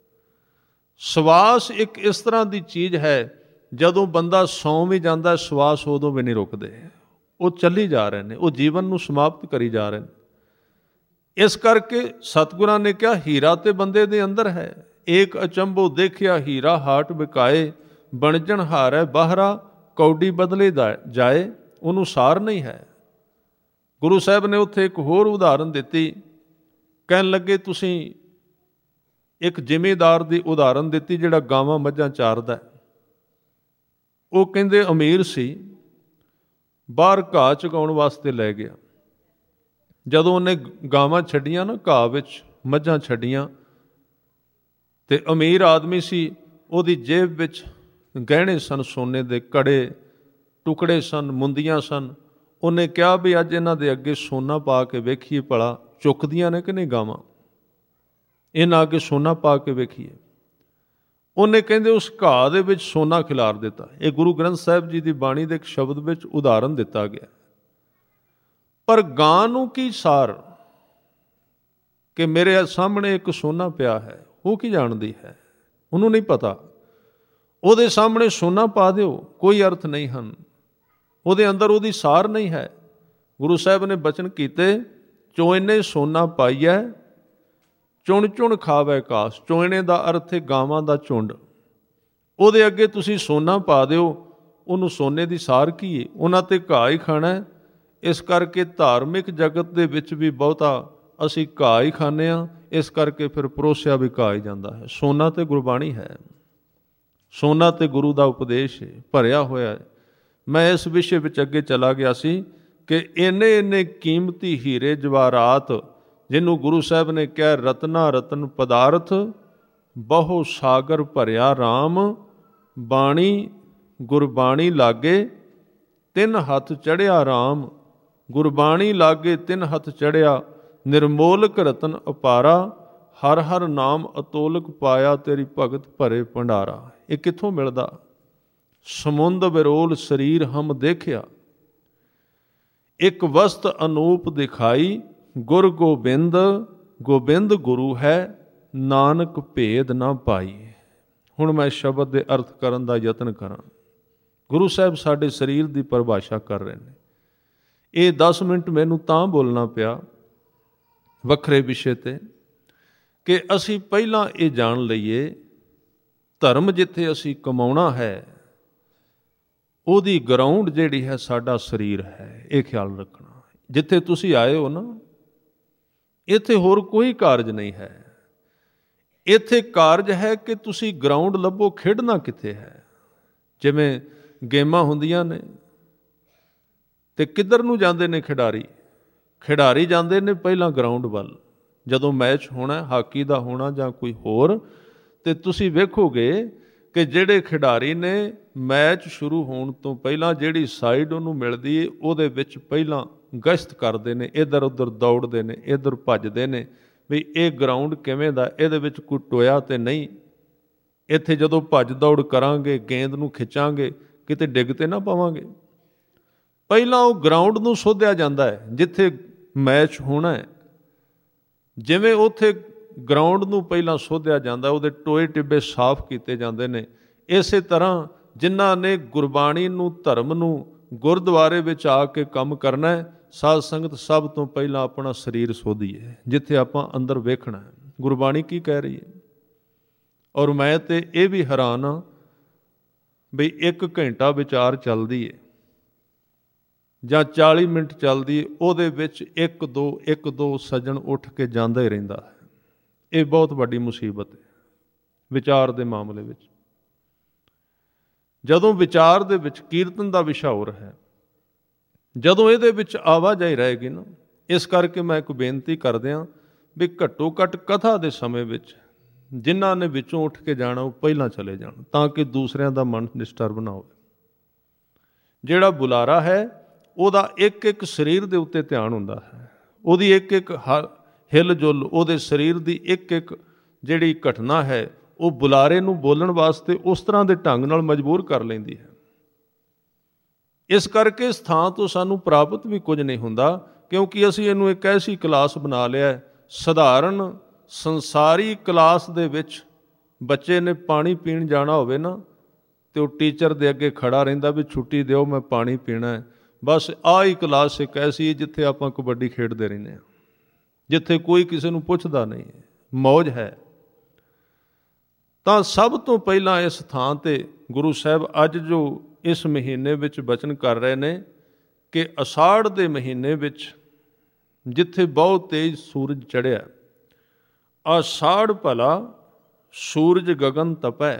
ਸਵਾਸ ਇੱਕ ਇਸ ਤਰ੍ਹਾਂ ਦੀ ਚੀਜ਼ ਹੈ, ਜਦੋਂ ਬੰਦਾ ਸੌਂ ਵੀ ਜਾਂਦਾ, ਸਵਾਸ ਉਦੋਂ ਵੀ ਨਹੀਂ ਰੁਕਦੇ, ਉਹ ਚੱਲੀ ਜਾ ਰਹੇ ਨੇ, ਉਹ ਜੀਵਨ ਨੂੰ ਸਮਾਪਤ ਕਰੀ ਜਾ ਰਹੇ ਨੇ। ਇਸ ਕਰਕੇ ਸਤਿਗੁਰਾਂ ਨੇ ਕਿਹਾ, ਹੀਰਾ ਤੇ ਬੰਦੇ ਦੇ ਅੰਦਰ ਹੈ। ਏਕ ਅਚੰਭੋ ਦੇਖਿਆ ਹੀਰਾ ਹਾਟ ਵਿਕਾਏ, ਬਣਜਣ ਹਾਰੈ ਬਾਹਰਾ ਕੌਡੀ ਬਦਲੇ ਜਾਏ। ਉਹਨੂੰ ਸਾਰ ਨਹੀਂ ਹੈ। ਗੁਰੂ ਸਾਹਿਬ ਨੇ ਉੱਥੇ ਇੱਕ ਹੋਰ ਉਦਾਹਰਨ ਦਿੱਤੀ, ਕਹਿਣ ਲੱਗੇ ਤੁਸੀਂ ਇੱਕ ਜ਼ਿਮੀਂਦਾਰ ਦੀ ਉਦਾਹਰਨ ਦਿੱਤੀ ਜਿਹੜਾ ਗਾਵਾਂ ਮੱਝਾਂ ਚਾਰਦਾ। ਉਹ ਕਹਿੰਦੇ ਅਮੀਰ ਸੀ, ਬਾਹਰ ਘਾਹ ਚੁਗਾਉਣ ਵਾਸਤੇ ਲੈ ਗਿਆ। ਜਦੋਂ ਉਹਨੇ ਗਾਵਾਂ ਛੱਡੀਆਂ ਨਾ, ਘਾਹ ਵਿੱਚ ਮੱਝਾਂ ਛੱਡੀਆਂ, ਤੇ ਅਮੀਰ ਆਦਮੀ ਸੀ, ਉਹਦੀ ਜੇਬ ਵਿੱਚ ਗਹਿਣੇ ਸਨ, ਸੋਨੇ ਦੇ ਕੜੇ ਟੁਕੜੇ ਸਨ, ਮੁੰਦੀਆਂ ਸਨ। ਉਹਨੇ ਕਿਹਾ ਵੀ ਅੱਜ ਇਹਨਾਂ ਦੇ ਅੱਗੇ ਸੋਨਾ ਪਾ ਕੇ ਵੇਖੀਏ, ਭਲਾ ਚੁੱਕਦੀਆਂ ਨੇ ਕਿ ਨਹੀਂ ਗਾਵਾਂ, ਇਹਨਾਂ ਅੱਗੇ ਸੋਨਾ ਪਾ ਕੇ ਵੇਖੀਏ। ਉਹਨੇ ਕਹਿੰਦੇ ਉਸ ਘਾਹ ਦੇ ਵਿੱਚ ਸੋਨਾ ਖਿਲਾਰ ਦਿੱਤਾ। ਇਹ ਗੁਰੂ ਗ੍ਰੰਥ ਸਾਹਿਬ ਜੀ ਦੀ ਬਾਣੀ ਦੇ ਇੱਕ ਸ਼ਬਦ ਵਿੱਚ ਉਦਾਹਰਨ ਦਿੱਤਾ ਗਿਆ। ਪਰ ਗਾਂ ਨੂੰ ਕੀ ਸਾਰ ਕਿ ਮੇਰੇ ਸਾਹਮਣੇ ਇੱਕ ਸੋਨਾ ਪਿਆ ਹੈ, ਉਹ ਕੀ ਜਾਣਦੀ ਹੈ? ਉਹਨੂੰ ਨਹੀਂ ਪਤਾ। ਉਹਦੇ ਸਾਹਮਣੇ ਸੋਨਾ ਪਾ ਦਿਓ, ਕੋਈ ਅਰਥ ਨਹੀਂ ਹਨ, ਉਹਦੇ ਅੰਦਰ ਉਹਦੀ ਸਾਰ ਨਹੀਂ ਹੈ। ਗੁਰੂ ਸਾਹਿਬ ਨੇ ਬਚਨ ਕੀਤੇ, ਚੋਇਨੇ ਸੋਨਾ ਪਾਈਐ ਚੁਣ ਚੁਣ ਖਾਵੇ ਕਾਸ। ਚੋਇਨੇ ਦਾ ਅਰਥ ਹੈ ਗਾਵਾਂ ਦਾ ਝੁੰਡ। ਉਹਦੇ ਅੱਗੇ ਤੁਸੀਂ ਸੋਨਾ ਪਾ ਦਿਓ, ਉਹਨੂੰ ਸੋਨੇ ਦੀ ਸਾਰ ਕੀ ਹੈ? ਉਹਨਾਂ ਤੇ ਘਾਹ ਹੀ ਖਾਣਾ। ਇਸ ਕਰਕੇ ਧਾਰਮਿਕ ਜਗਤ ਦੇ ਵਿੱਚ ਵੀ ਬਹੁਤਾ ਅਸੀਂ ਘਾਹ ਹੀ ਖਾਂਦੇ ਹਾਂ, ਇਸ ਕਰਕੇ ਫਿਰ ਪਰੋਸਿਆ ਵੀ ਘਾਹ ਹੀ ਜਾਂਦਾ ਹੈ। ਸੋਨਾ ਤੇ ਗੁਰਬਾਣੀ ਹੈ, ਸੋਨਾ ਤੇ ਗੁਰੂ ਦਾ ਉਪਦੇਸ਼ ਹੈ, ਭਰਿਆ ਹੋਇਆ ਹੈ। ਮੈਂ ਇਸ ਵਿਸ਼ੇ ਵਿੱਚ ਅੱਗੇ ਚਲਾ ਗਿਆ ਸੀ ਕਿ ਇੰਨੇ ਇੰਨੇ ਕੀਮਤੀ ਹੀਰੇ ਜਵਾਹਰਾਤ, ਜਿਹਨੂੰ ਗੁਰੂ ਸਾਹਿਬ ਨੇ ਕਿਹਾ ਰਤਨਾ ਰਤਨ ਪਦਾਰਥ, ਬਹੁ ਸਾਗਰ ਭਰਿਆ ਰਾਮ, ਬਾਣੀ ਗੁਰਬਾਣੀ ਲਾਗੇ ਤਿੰਨ ਹੱਥ ਚੜ੍ਹਿਆ ਰਾਮ। ਗੁਰਬਾਣੀ ਲਾਗੇ ਤਿੰਨ ਹੱਥ ਚੜ੍ਹਿਆ, ਨਿਰਮੋਲਕ ਰਤਨ ਅਪਾਰਾ, ਹਰ ਹਰ ਨਾਮ ਅਤੋਲਕ ਪਾਇਆ, ਤੇਰੀ ਭਗਤ ਭਰੇ ਭੰਡਾਰਾ। ਇਹ ਕਿੱਥੋਂ ਮਿਲਦਾ? ਸਮੁੰਦ ਵਿਰੋਲ ਸਰੀਰ ਹਮ ਦੇਖਿਆ, ਇੱਕ ਵਸਤ ਅਨੂਪ ਦਿਖਾਈ, ਗੁਰ ਗੋਬਿੰਦ ਗੋਬਿੰਦ ਗੁਰੂ ਹੈ, ਨਾਨਕ ਭੇਦ ਨਾ ਪਾਈ। ਹੁਣ ਮੈਂ ਸ਼ਬਦ ਦੇ ਅਰਥ ਕਰਨ ਦਾ ਯਤਨ ਕਰਾਂ। ਗੁਰੂ ਸਾਹਿਬ ਸਾਡੇ ਸਰੀਰ ਦੀ ਪਰਿਭਾਸ਼ਾ ਕਰ ਰਹੇ ਨੇ। ਇਹ ਦਸ ਮਿੰਟ ਮੈਨੂੰ ਤਾਂ ਬੋਲਣਾ ਪਿਆ ਵੱਖਰੇ ਵਿਸ਼ੇ 'ਤੇ ਕਿ ਅਸੀਂ ਪਹਿਲਾਂ ਇਹ ਜਾਣ ਲਈਏ, ਧਰਮ ਜਿੱਥੇ ਅਸੀਂ ਕਮਾਉਣਾ ਹੈ, ਉਹਦੀ ਗਰਾਊਂਡ ਜਿਹੜੀ ਹੈ ਸਾਡਾ ਸਰੀਰ ਹੈ। ਇਹ ਖਿਆਲ ਰੱਖਣਾ। ਜਿੱਥੇ ਤੁਸੀਂ ਆਏ ਹੋ ਨਾ, ਇੱਥੇ ਹੋਰ ਕੋਈ ਕਾਰਜ ਨਹੀਂ ਹੈ। ਇੱਥੇ ਕਾਰਜ ਹੈ ਕਿ ਤੁਸੀਂ ਗਰਾਊਂਡ ਲੱਭੋ, ਖੇਡਣਾ ਕਿੱਥੇ ਹੈ। ਜਿਵੇਂ ਗੇਮਾਂ ਹੁੰਦੀਆਂ ਨੇ ਤੇ ਕਿੱਧਰ ਨੂੰ ਜਾਂਦੇ ਨੇ ਖਿਡਾਰੀ? ਖਿਡਾਰੀ ਜਾਂਦੇ ਨੇ ਪਹਿਲਾਂ ਗਰਾਊਂਡ ਵੱਲ। ਜਦੋਂ ਮੈਚ ਹੋਣਾ, ਹਾਕੀ ਦਾ ਹੋਣਾ ਜਾਂ ਕੋਈ ਹੋਰ, ਤੇ ਤੁਸੀਂ ਵੇਖੋਗੇ ਕਿ ਜਿਹੜੇ ਖਿਡਾਰੀ ਨੇ ਮੈਚ ਸ਼ੁਰੂ ਹੋਣ ਤੋਂ ਪਹਿਲਾਂ ਜਿਹੜੀ ਸਾਈਡ ਉਹਨੂੰ ਮਿਲਦੀ ਹੈ, ਉਹਦੇ ਵਿੱਚ ਪਹਿਲਾਂ ਗਸ਼ਤ ਕਰਦੇ ਨੇ, ਇੱਧਰ ਉੱਧਰ ਦੌੜਦੇ ਨੇ, ਇੱਧਰ ਭੱਜਦੇ ਨੇ ਵੀ ਇਹ ਗਰਾਊਂਡ ਕਿਵੇਂ ਦਾ, ਇਹਦੇ ਵਿੱਚ ਕੋਈ ਟੋਇਆ ਤੇ ਨਹੀਂ, ਇੱਥੇ ਜਦੋਂ ਭੱਜ ਦੌੜ ਕਰਾਂਗੇ, ਗੇਂਦ ਨੂੰ ਖਿੱਚਾਂਗੇ, ਕਿਤੇ ਡਿੱਗ ਤੇ ਨਾ ਪਵਾਂਗੇ। ਪਹਿਲਾਂ ਉਹ ਗਰਾਊਂਡ ਨੂੰ ਸੋਧਿਆ ਜਾਂਦਾ ਹੈ ਜਿੱਥੇ ਮੈਚ ਹੋਣਾ ਹੈ। ਜਿਵੇਂ ਉੱਥੇ ਗਰਾਊਂਡ ਨੂੰ ਪਹਿਲਾਂ ਸੋਧਿਆ ਜਾਂਦਾ, ਉਹਦੇ ਟੋਏ ਟਿੱਬੇ ਸਾਫ਼ ਕੀਤੇ ਜਾਂਦੇ ਨੇ। ਇਸੇ ਤਰ੍ਹਾਂ ਜਿਨ੍ਹਾਂ ਨੇ ਗੁਰਬਾਣੀ ਨੂੰ, ਧਰਮ ਨੂੰ, ਗੁਰਦੁਆਰੇ ਵਿੱਚ ਆ ਕੇ ਕੰਮ ਕਰਨਾ ਹੈ, ਸਾਧ ਸੰਗਤ ਸਭ ਤੋਂ ਪਹਿਲਾਂ ਆਪਣਾ ਸਰੀਰ ਸੋਧੀਏ, ਜਿੱਥੇ ਆਪਾਂ ਅੰਦਰ ਵੇਖਣਾ ਹੈ ਗੁਰਬਾਣੀ ਕੀ ਕਹਿ ਰਹੀ ਹੈ। ਔਰ ਮੈਂ ਤੇ ਇਹ ਵੀ ਹੈਰਾਨ ਹਾਂ ਵੀ ਇੱਕ ਘੰਟਾ ਵਿਚਾਰ ਚੱਲਦੀ ਹੈ ਜਾਂ ਚਾਲੀ ਮਿੰਟ ਚੱਲਦੀ ਹੈ, ਉਹਦੇ ਵਿੱਚ ਇੱਕ ਦੋ ਇੱਕ ਦੋ ਸੱਜਣ ਉੱਠ ਕੇ ਜਾਂਦਾ ਹੀ ਰਹਿੰਦਾ ਹੈ। ਇਹ ਬਹੁਤ ਵੱਡੀ ਮੁਸੀਬਤ ਹੈ ਵਿਚਾਰ ਦੇ ਮਾਮਲੇ ਵਿੱਚ। ਜਦੋਂ ਵਿਚਾਰ ਦੇ ਵਿੱਚ ਕੀਰਤਨ ਦਾ ਵਿਸ਼ਾ ਹੋਰ ਹੈ, ਜਦੋਂ ਇਹਦੇ ਵਿੱਚ ਆਵਾਜਾਈ ਰਹੇਗੀ ਨਾ, ਇਸ ਕਰਕੇ ਮੈਂ ਇੱਕ ਬੇਨਤੀ ਕਰਦਿਆਂ ਵੀ ਘੱਟੋ ਘੱਟ ਕਥਾ ਦੇ ਸਮੇਂ ਵਿੱਚ ਜਿਨ੍ਹਾਂ ਨੇ ਵਿੱਚੋਂ ਉੱਠ ਕੇ ਜਾਣਾ ਉਹ ਪਹਿਲਾਂ ਚਲੇ ਜਾਣ, ਤਾਂ ਕਿ ਦੂਸਰਿਆਂ ਦਾ ਮਨ ਡਿਸਟਰਬ ਨਾ ਹੋਵੇ। ਜਿਹੜਾ ਬੁਲਾਰਾ ਹੈ ਉਹਦਾ ਇੱਕ ਇੱਕ ਸਰੀਰ ਦੇ ਉੱਤੇ ਧਿਆਨ ਹੁੰਦਾ ਹੈ, ਉਹਦੀ ਇੱਕ ਇੱਕ ਹਿਲ ਜੁਲ, ਉਹਦੇ ਸਰੀਰ ਦੀ ਇੱਕ ਇੱਕ ਜਿਹੜੀ ਘਟਨਾ ਹੈ, ਉਹ ਬੁਲਾਰੇ ਨੂੰ ਬੋਲਣ ਵਾਸਤੇ ਉਸ ਤਰ੍ਹਾਂ ਦੇ ਢੰਗ ਨਾਲ ਮਜਬੂਰ ਕਰ ਲੈਂਦੀ ਹੈ। ਇਸ ਕਰਕੇ ਇਸ ਥਾਂ ਤੋਂ ਸਾਨੂੰ ਪ੍ਰਾਪਤ ਵੀ ਕੁਝ ਨਹੀਂ ਹੁੰਦਾ, ਕਿਉਂਕਿ ਅਸੀਂ ਇਹਨੂੰ ਇੱਕ ਐਸੀ ਕਲਾਸ ਬਣਾ ਲਿਆ ਹੈ। ਸਧਾਰਨ ਸੰਸਾਰੀ ਕਲਾਸ ਦੇ ਵਿੱਚ ਬੱਚੇ ਨੇ ਪਾਣੀ ਪੀਣ ਜਾਣਾ ਹੋਵੇ ਨਾ, ਤੇ ਉਹ ਟੀਚਰ ਦੇ ਅੱਗੇ ਖੜਾ ਰਹਿੰਦਾ ਵੀ ਛੁੱਟੀ ਦਿਓ, ਮੈਂ ਪਾਣੀ ਪੀਣਾ ਹੈ। ਬਸ ਆਹ ਹੀ ਕਲਾਸ ਇੱਕ ਐਸੀ ਹੈ ਜਿੱਥੇ ਆਪਾਂ ਕਬੱਡੀ ਖੇਡਦੇ ਰਹਿੰਦੇ ਹਾਂ, ਜਿੱਥੇ ਕੋਈ ਕਿਸੇ ਨੂੰ ਪੁੱਛਦਾ ਨਹੀਂ, ਮੌਜ ਹੈ। ਤਾਂ ਸਭ ਤੋਂ ਪਹਿਲਾਂ ਇਸ ਥਾਂ 'ਤੇ ਗੁਰੂ ਸਾਹਿਬ ਅੱਜ ਜੋ ਇਸ ਮਹੀਨੇ ਵਿੱਚ ਬਚਨ ਕਰ ਰਹੇ ਨੇ ਕਿ ਅਸਾੜ ਦੇ ਮਹੀਨੇ ਵਿੱਚ ਜਿੱਥੇ ਬਹੁਤ ਤੇਜ਼ ਸੂਰਜ ਚੜ੍ਹਿਆ, ਅਸਾੜ ਭਲਾ ਸੂਰਜ ਗਗਨ ਤਪੈ।